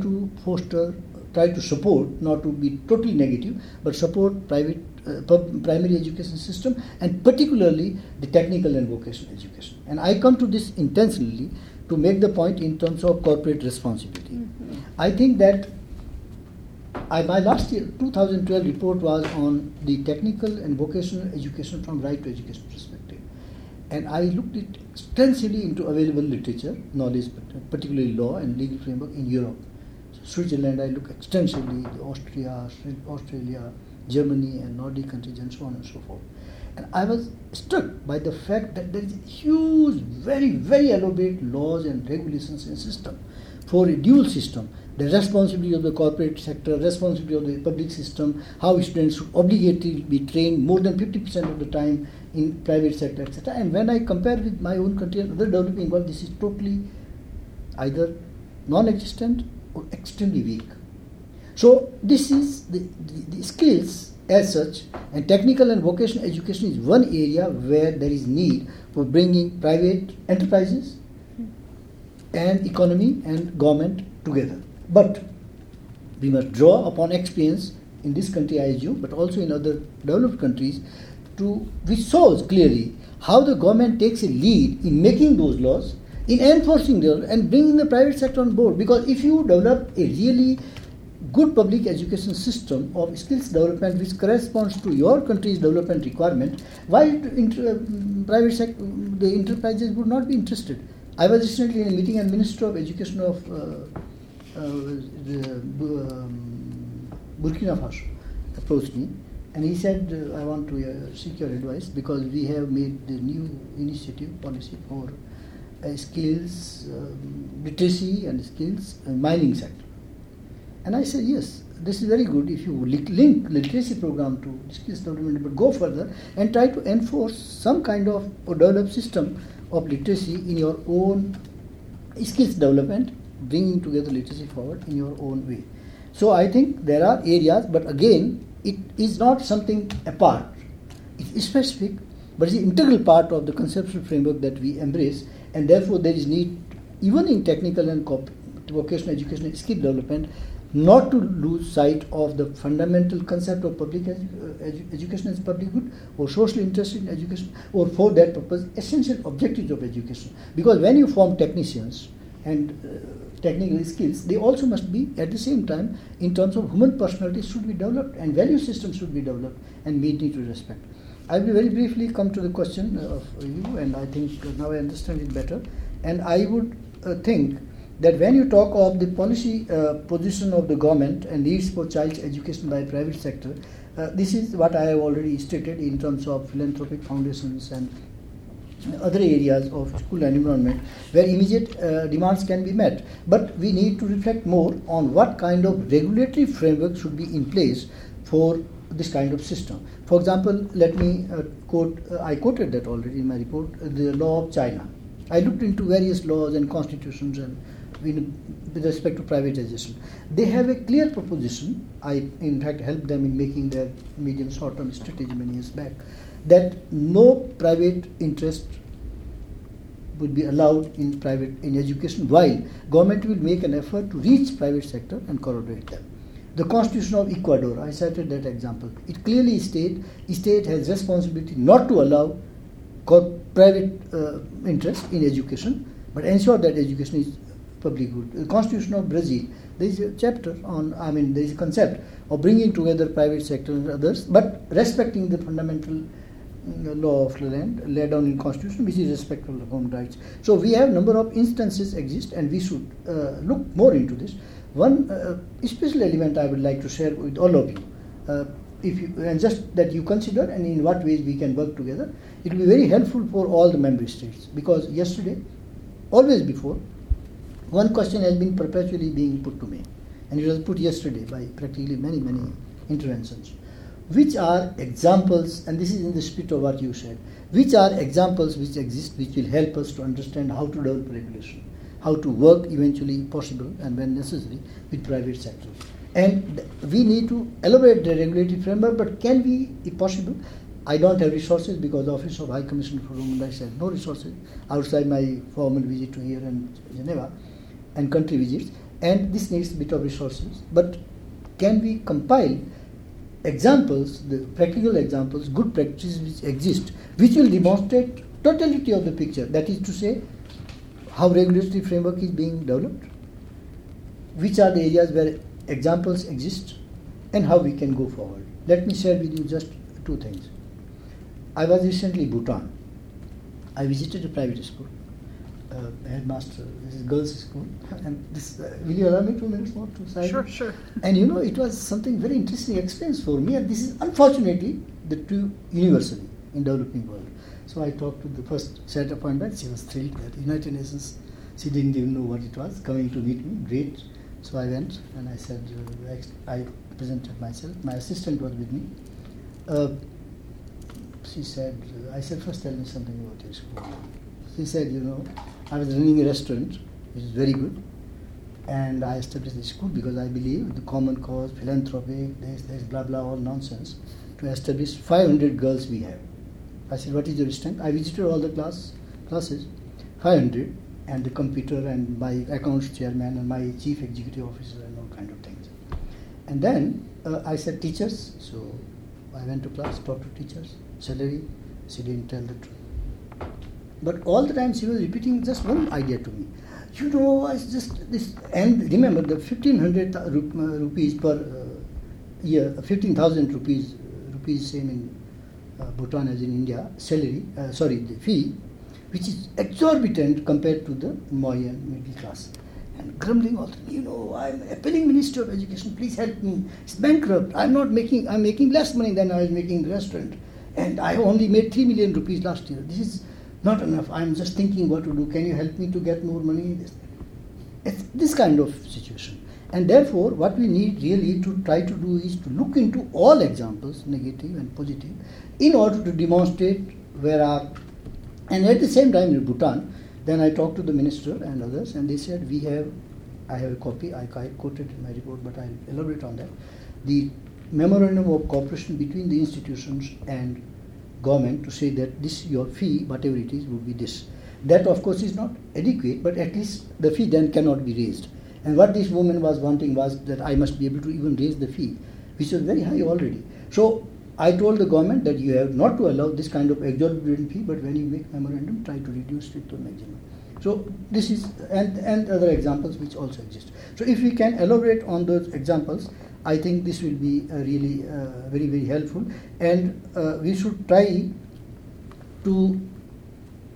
to support, not to be totally negative, but support primary education system, and particularly the technical and vocational education. And I come to this intentionally to make the point in terms of corporate responsibility. Mm-hmm. I think that my last year, 2012 report was on the technical and vocational education from right to education perspective. And I looked it extensively into available literature, knowledge, particularly law and legal framework in Europe. So Switzerland, I look extensively, Austria, Australia, Germany and Nordic countries and so on and so forth. And I was struck by the fact that there is a huge, very, very elaborate laws and regulations and system for a dual system. The responsibility of the corporate sector, responsibility of the public system, how students should obligatorily be trained more than 50% of the time in private sector, etc. And when I compare with my own country and other developing world, this is totally either non-existent or extremely weak. So this is the skills as such, and technical and vocational education is one area where there is need for bringing private enterprises and economy and government together. But we must draw upon experience in this country, I assume, but also in other developed countries, which shows clearly how the government takes a lead in making those laws, in enforcing them, and bringing the private sector on board. Because if you develop a really good public education system of skills development which corresponds to your country's development requirement, why private sector, the enterprises would not be interested? I was recently in a meeting, and Minister of Education of Burkina Faso approached me, and he said, I want to seek your advice, because we have made the new initiative policy for skills, literacy and skills mining sector. And I said, yes, this is very good if you link literacy program to skills development, but go further and try to enforce some kind of or develop system of literacy in your own skills development, bringing together literacy forward in your own way. So I think there are areas, but again, it is not something apart. It is specific, but it is an integral part of the conceptual framework that we embrace, and therefore there is need, even in technical and vocational education and skill development, not to lose sight of the fundamental concept of public education as public good, or social interest in education, or for that purpose essential objectives of education. Because when you form technicians and technical skills, they also must be at the same time, in terms of human personality, should be developed, and value systems should be developed, and we need to respect. I will very briefly come to the question of you, and I think now I understand it better. And I would think that when you talk of the policy position of the government and needs for child's education by private sector, this is what I have already stated in terms of philanthropic foundations and other areas of school and environment where immediate demands can be met. But we need to reflect more on what kind of regulatory framework should be in place for this kind of system. For example, let me quote, I quoted that already in my report, the law of China. I looked into various laws and constitutions and with respect to privatization. They have a clear proposition. I, in fact, helped them in making their medium short-term strategy many years back, that no private interest would be allowed in education, while government will make an effort to reach private sector and corroborate them. The Constitution of Ecuador, I cited that example. It clearly states state has responsibility not to allow private interest in education, but ensure that education is public good. The Constitution of Brazil, there is a chapter on, there is a concept of bringing together private sector and others, but respecting the fundamental law of the land laid down in Constitution, which is respectful of human rights. So we have number of instances exist, and we should look more into this. One special element I would like to share with all of you, and just that you consider and in what ways we can work together. It will be very helpful for all the member states, because yesterday, always before, one question has been perpetually being put to me, and it was put yesterday by practically many interventions. Which are examples, and this is in the spirit of what you said, which are examples which exist which will help us to understand how to develop regulation, how to work eventually possible and when necessary with private sector. And we need to elaborate the regulatory framework, but can we, if possible, I don't have resources because the Office of High Commissioner for Human Rights has no resources outside my formal visit to here and Geneva and country visits, and this needs a bit of resources. But can we compile examples, the practical examples, good practices which exist, which will demonstrate totality of the picture, that is to say, how regulatory framework is being developed, which are the areas where examples exist, and how we can go forward. Let me share with you just two things. I was recently in Bhutan. I visited a private school, headmaster, this is girls' school, and this, will you allow me 2 minutes more to say? Sure. And it was something very interesting experience for me, and this is unfortunately the true universally in developing world. So I talked to the first set appointment. She was thrilled that United Nations, she didn't even know what it was, coming to meet me, great. So I went and I said, I presented myself. My assistant was with me. She said, I said, first tell me something about your school. She said, I was running a restaurant, which is very good, and I established a school because I believe the common cause, philanthropic, there's blah blah, all nonsense, to establish 500 girls we have. I said, what is your strength? I visited all the classes, 500, and the computer and my accounts chairman and my chief executive officer and all kind of things. And then I said, teachers. So I went to class, talked to teachers, salary. She didn't tell the truth. But all the time she was repeating just one idea to me. I just this, and remember the 1,500 rupees per year, 15,000 rupees same in Bhutan as in India, the fee, which is exorbitant compared to the Mayan middle class. And grumbling all the time, I'm appealing Minister of Education, please help me. It's bankrupt. I'm making less money than I was making in the restaurant. And I only made 3 million rupees last year. This is not enough. I'm just thinking what to do. Can you help me to get more money? It's this kind of situation. And therefore, what we need really to try to do is to look into all examples, negative and positive, in order to demonstrate where our... And at the same time in Bhutan, then I talked to the minister and others, and they said, I have a copy, I quoted in my report, but I'll elaborate on that. The memorandum of cooperation between the institutions and government to say that this, your fee, whatever it is, would be this. That, of course, is not adequate, but at least the fee then cannot be raised. And what this woman was wanting was that I must be able to even raise the fee, which was very high already. So I told the government that you have not to allow this kind of exorbitant fee, but when you make memorandum, try to reduce it to a maximum. So this is, and other examples which also exist. So if we can elaborate on those examples, I think this will be really very, very helpful. And we should try to,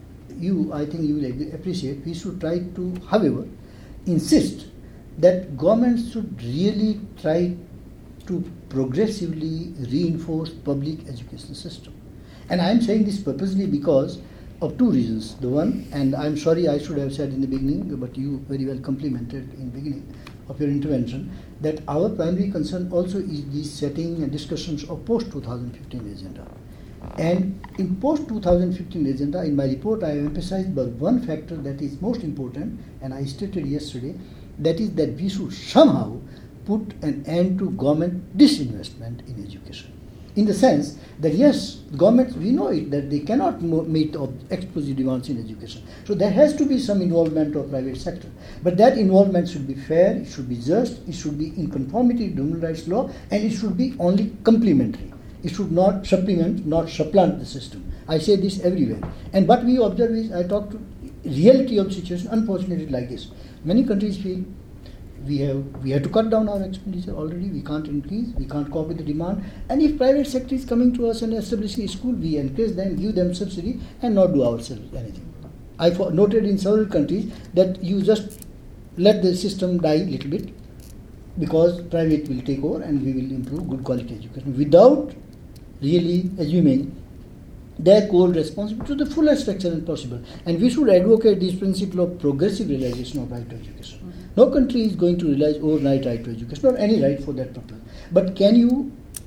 I think you will appreciate, we should try to, however, insist that governments should really try to progressively reinforce public education system. And I am saying this purposely because of two reasons. The one, and I'm sorry I should have said in the beginning, but you very well complimented in the beginning of your intervention, that our primary concern also is the setting and discussions of post-2015 agenda. And in post-2015 agenda, in my report, I have emphasized but one factor that is most important, and I stated yesterday, that is that we should somehow put an end to government disinvestment in education. In the sense that yes, governments, we know it, that they cannot meet explosive demands in education. So there has to be some involvement of private sector. But that involvement should be fair, it should be just, it should be in conformity with human rights law, and it should be only complementary. It should not supplement, not supplant the system. I say this everywhere. And what we observe is, I talk to reality of situation, unfortunately like this. Many countries feel we have to cut down our expenditure already, we can't increase, we can't cope with the demand. And if private sector is coming to us and establishing a school, we encourage them, give them subsidy and not do ourselves anything. I noted in several countries that you just let the system die a little bit because private will take over and we will improve good quality education without really assuming their core responsibility to the fullest extent possible. And we should advocate this principle of progressive realization of right to education. No country is going to realize overnight right to education, or any right for that purpose. But can you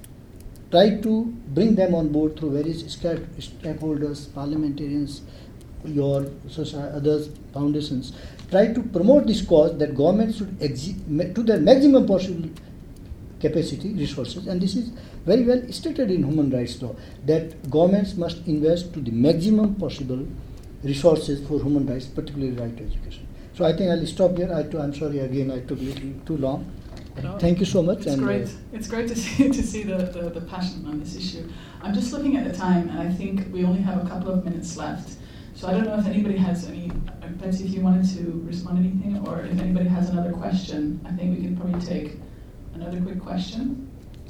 try to bring them on board through various stakeholders, parliamentarians, your society, others, foundations, try to promote this cause that governments should to their maximum possible capacity, resources, and this is very well stated in human rights law, that governments must invest to the maximum possible resources for human rights, particularly right to education. So I think I'll stop here. I'm sorry again, I took a little too long. No, thank you so much. It's great. It's great to see the passion on this issue. I'm just looking at the time, and I think we only have a couple of minutes left. So I don't know if anybody has any. Betsy, if you wanted to respond to anything, or if anybody has another question, I think we can probably take another quick question.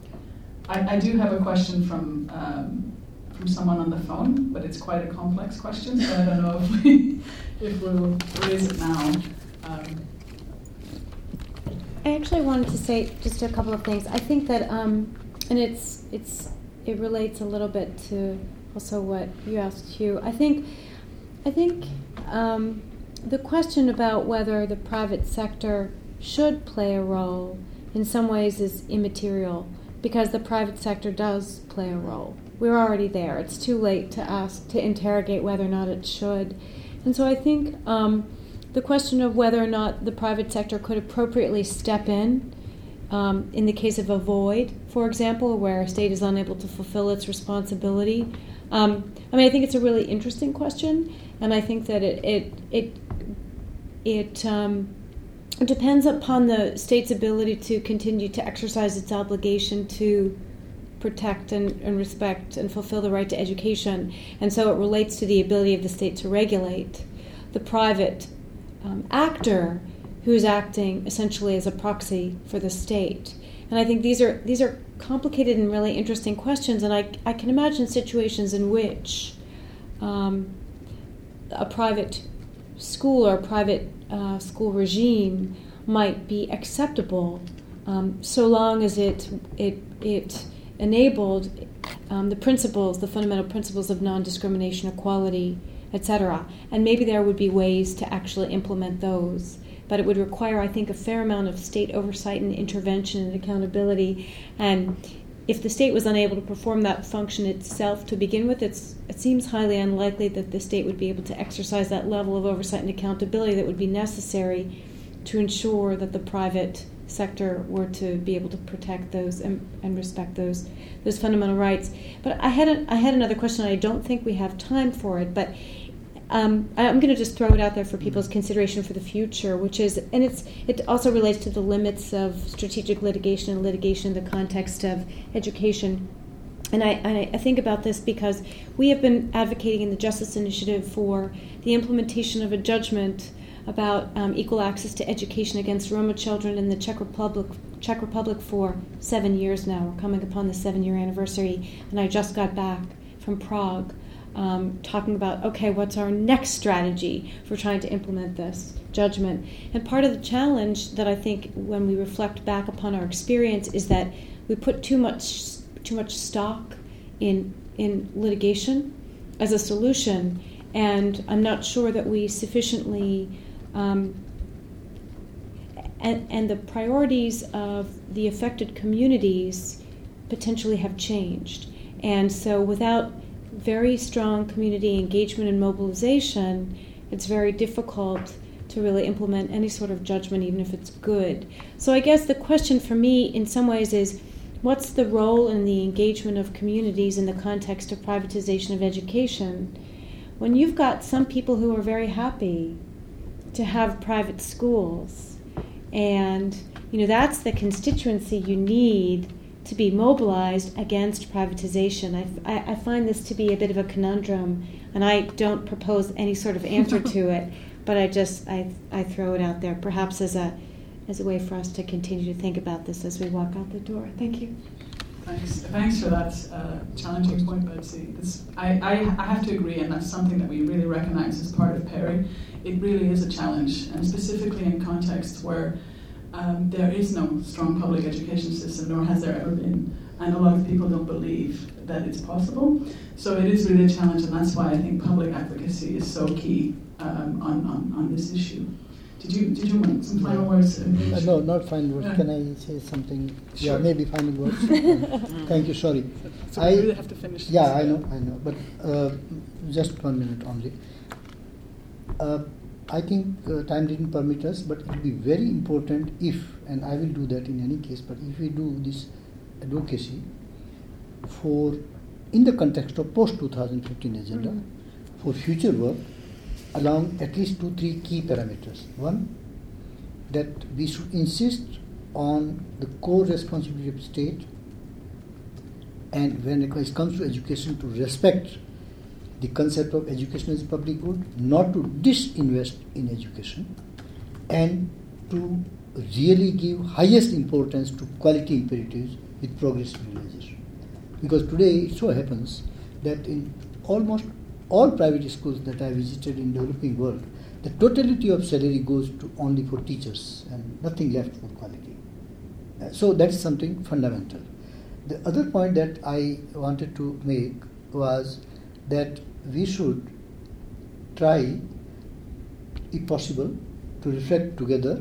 I do have a question from someone on the phone, but it's quite a complex question, so I don't know if we'll raise it now. I actually wanted to say just a couple of things. I think that, and it relates a little bit to also what you asked, Hugh. I think the question about whether the private sector should play a role in some ways is immaterial, because the private sector does play a role. We're already there. It's too late to interrogate whether or not it should. And so I think the question of whether or not the private sector could appropriately step in the case of a void, for example, where a state is unable to fulfill its responsibility. I think it's a really interesting question, and I think that it depends upon the state's ability to continue to exercise its obligation to protect and respect and fulfill the right to education. And so it relates to the ability of the state to regulate the private actor who's acting essentially as a proxy for the state. And I think these are complicated and really interesting questions, and I can imagine situations in which a private school or a private school regime might be acceptable so long as it enabled the fundamental principles of non-discrimination, equality, etc. And maybe there would be ways to actually implement those. But it would require, I think, a fair amount of state oversight and intervention and accountability. And if the state was unable to perform that function itself to begin with, it seems highly unlikely that the state would be able to exercise that level of oversight and accountability that would be necessary to ensure that the private sector were to be able to protect those and respect those fundamental rights. But I had another question. I don't think we have time for it, but I'm going to just throw it out there for people's consideration for the future, which is, and it also relates to the limits of strategic litigation and litigation in the context of education. And I think about this because we have been advocating in the Justice Initiative for the implementation of a judgment about equal access to education against Roma children in the Czech Republic for 7 years now. We're coming upon the 7-year anniversary, and I just got back from Prague. talking about, okay, what's our next strategy for trying to implement this judgment? And part of the challenge that I think when we reflect back upon our experience is that we put too much stock in litigation as a solution, and I'm not sure that we sufficiently and the priorities of the affected communities potentially have changed. And so without very strong community engagement and mobilization, it's very difficult to really implement any sort of judgment, even if it's good. So I guess the question for me in some ways is, what's the role in the engagement of communities in the context of privatization of education? When you've got some people who are very happy to have private schools, and that's the constituency you need to be mobilized against privatization. I find this to be a bit of a conundrum, and I don't propose any sort of answer to it, but I throw it out there, perhaps as a way for us to continue to think about this as we walk out the door. Thank you. Thanks for that challenging point, Betsy. I have to agree, and that's something that we really recognize as part of PERI. It really is a challenge, and specifically in contexts where there is no strong public education system, nor has there ever been, and a lot of people don't believe that it's possible. So it is really a challenge, and that's why I think public advocacy is so key on this issue. Did you want some final words? No, not final words. Can I say something? Sure. Yeah, maybe final words. Thank you, sorry. So I really have to finish. Yeah, I know. But just 1 minute only. I think time didn't permit us, but it will be very important if, and I will do that in any case, but if we do this advocacy in the context of post-2015 agenda, for future work, along at least 2-3 key parameters. One, that we should insist on the core responsibility of state, and when it comes to education, to respect the concept of education as a public good, not to disinvest in education, and to really give highest importance to quality imperatives with progressive realization. Because today it so happens that in almost all private schools that I visited in the developing world, the totality of salary goes to only for teachers and nothing left for quality. So that's something fundamental. The other point that I wanted to make was that we should try, if possible, to reflect together,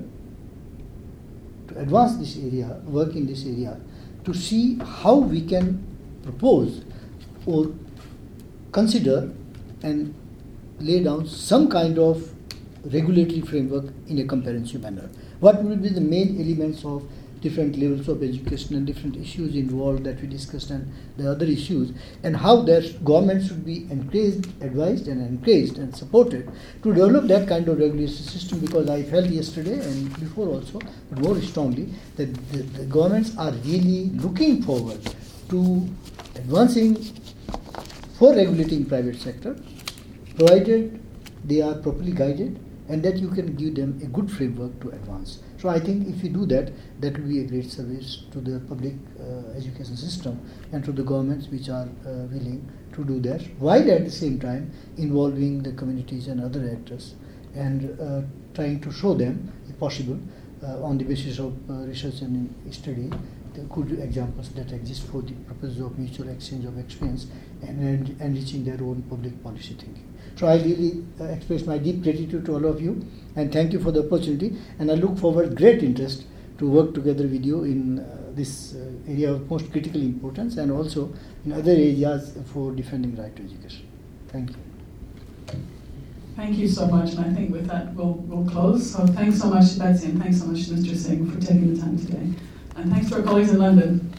to advance this area, work in this area, to see how we can propose or consider and lay down some kind of regulatory framework in a comprehensive manner. What will be the main elements of different levels of education and different issues involved that we discussed, and the other issues, and how their government should be encouraged, advised and encouraged and supported to develop that kind of regulatory system, because I felt yesterday and before also, but more strongly, that the governments are really looking forward to advancing for regulating private sector, provided they are properly guided and that you can give them a good framework to advance. So I think if you do that, that will be a great service to the public education system and to the governments which are willing to do that, while at the same time involving the communities and other actors and trying to show them, if possible, on the basis of research and study, the good examples that exist for the purpose of mutual exchange of experience and enriching their own public policy thinking. So I really express my deep gratitude to all of you and thank you for the opportunity, and I look forward great interest to work together with you in this area of most critical importance and also in other areas for defending right to education. Thank you. Thank you so much, and I think with that we'll close. So thanks so much, Betsy, and thanks so much, Mr. Singh, for taking the time today. And thanks to our colleagues in London.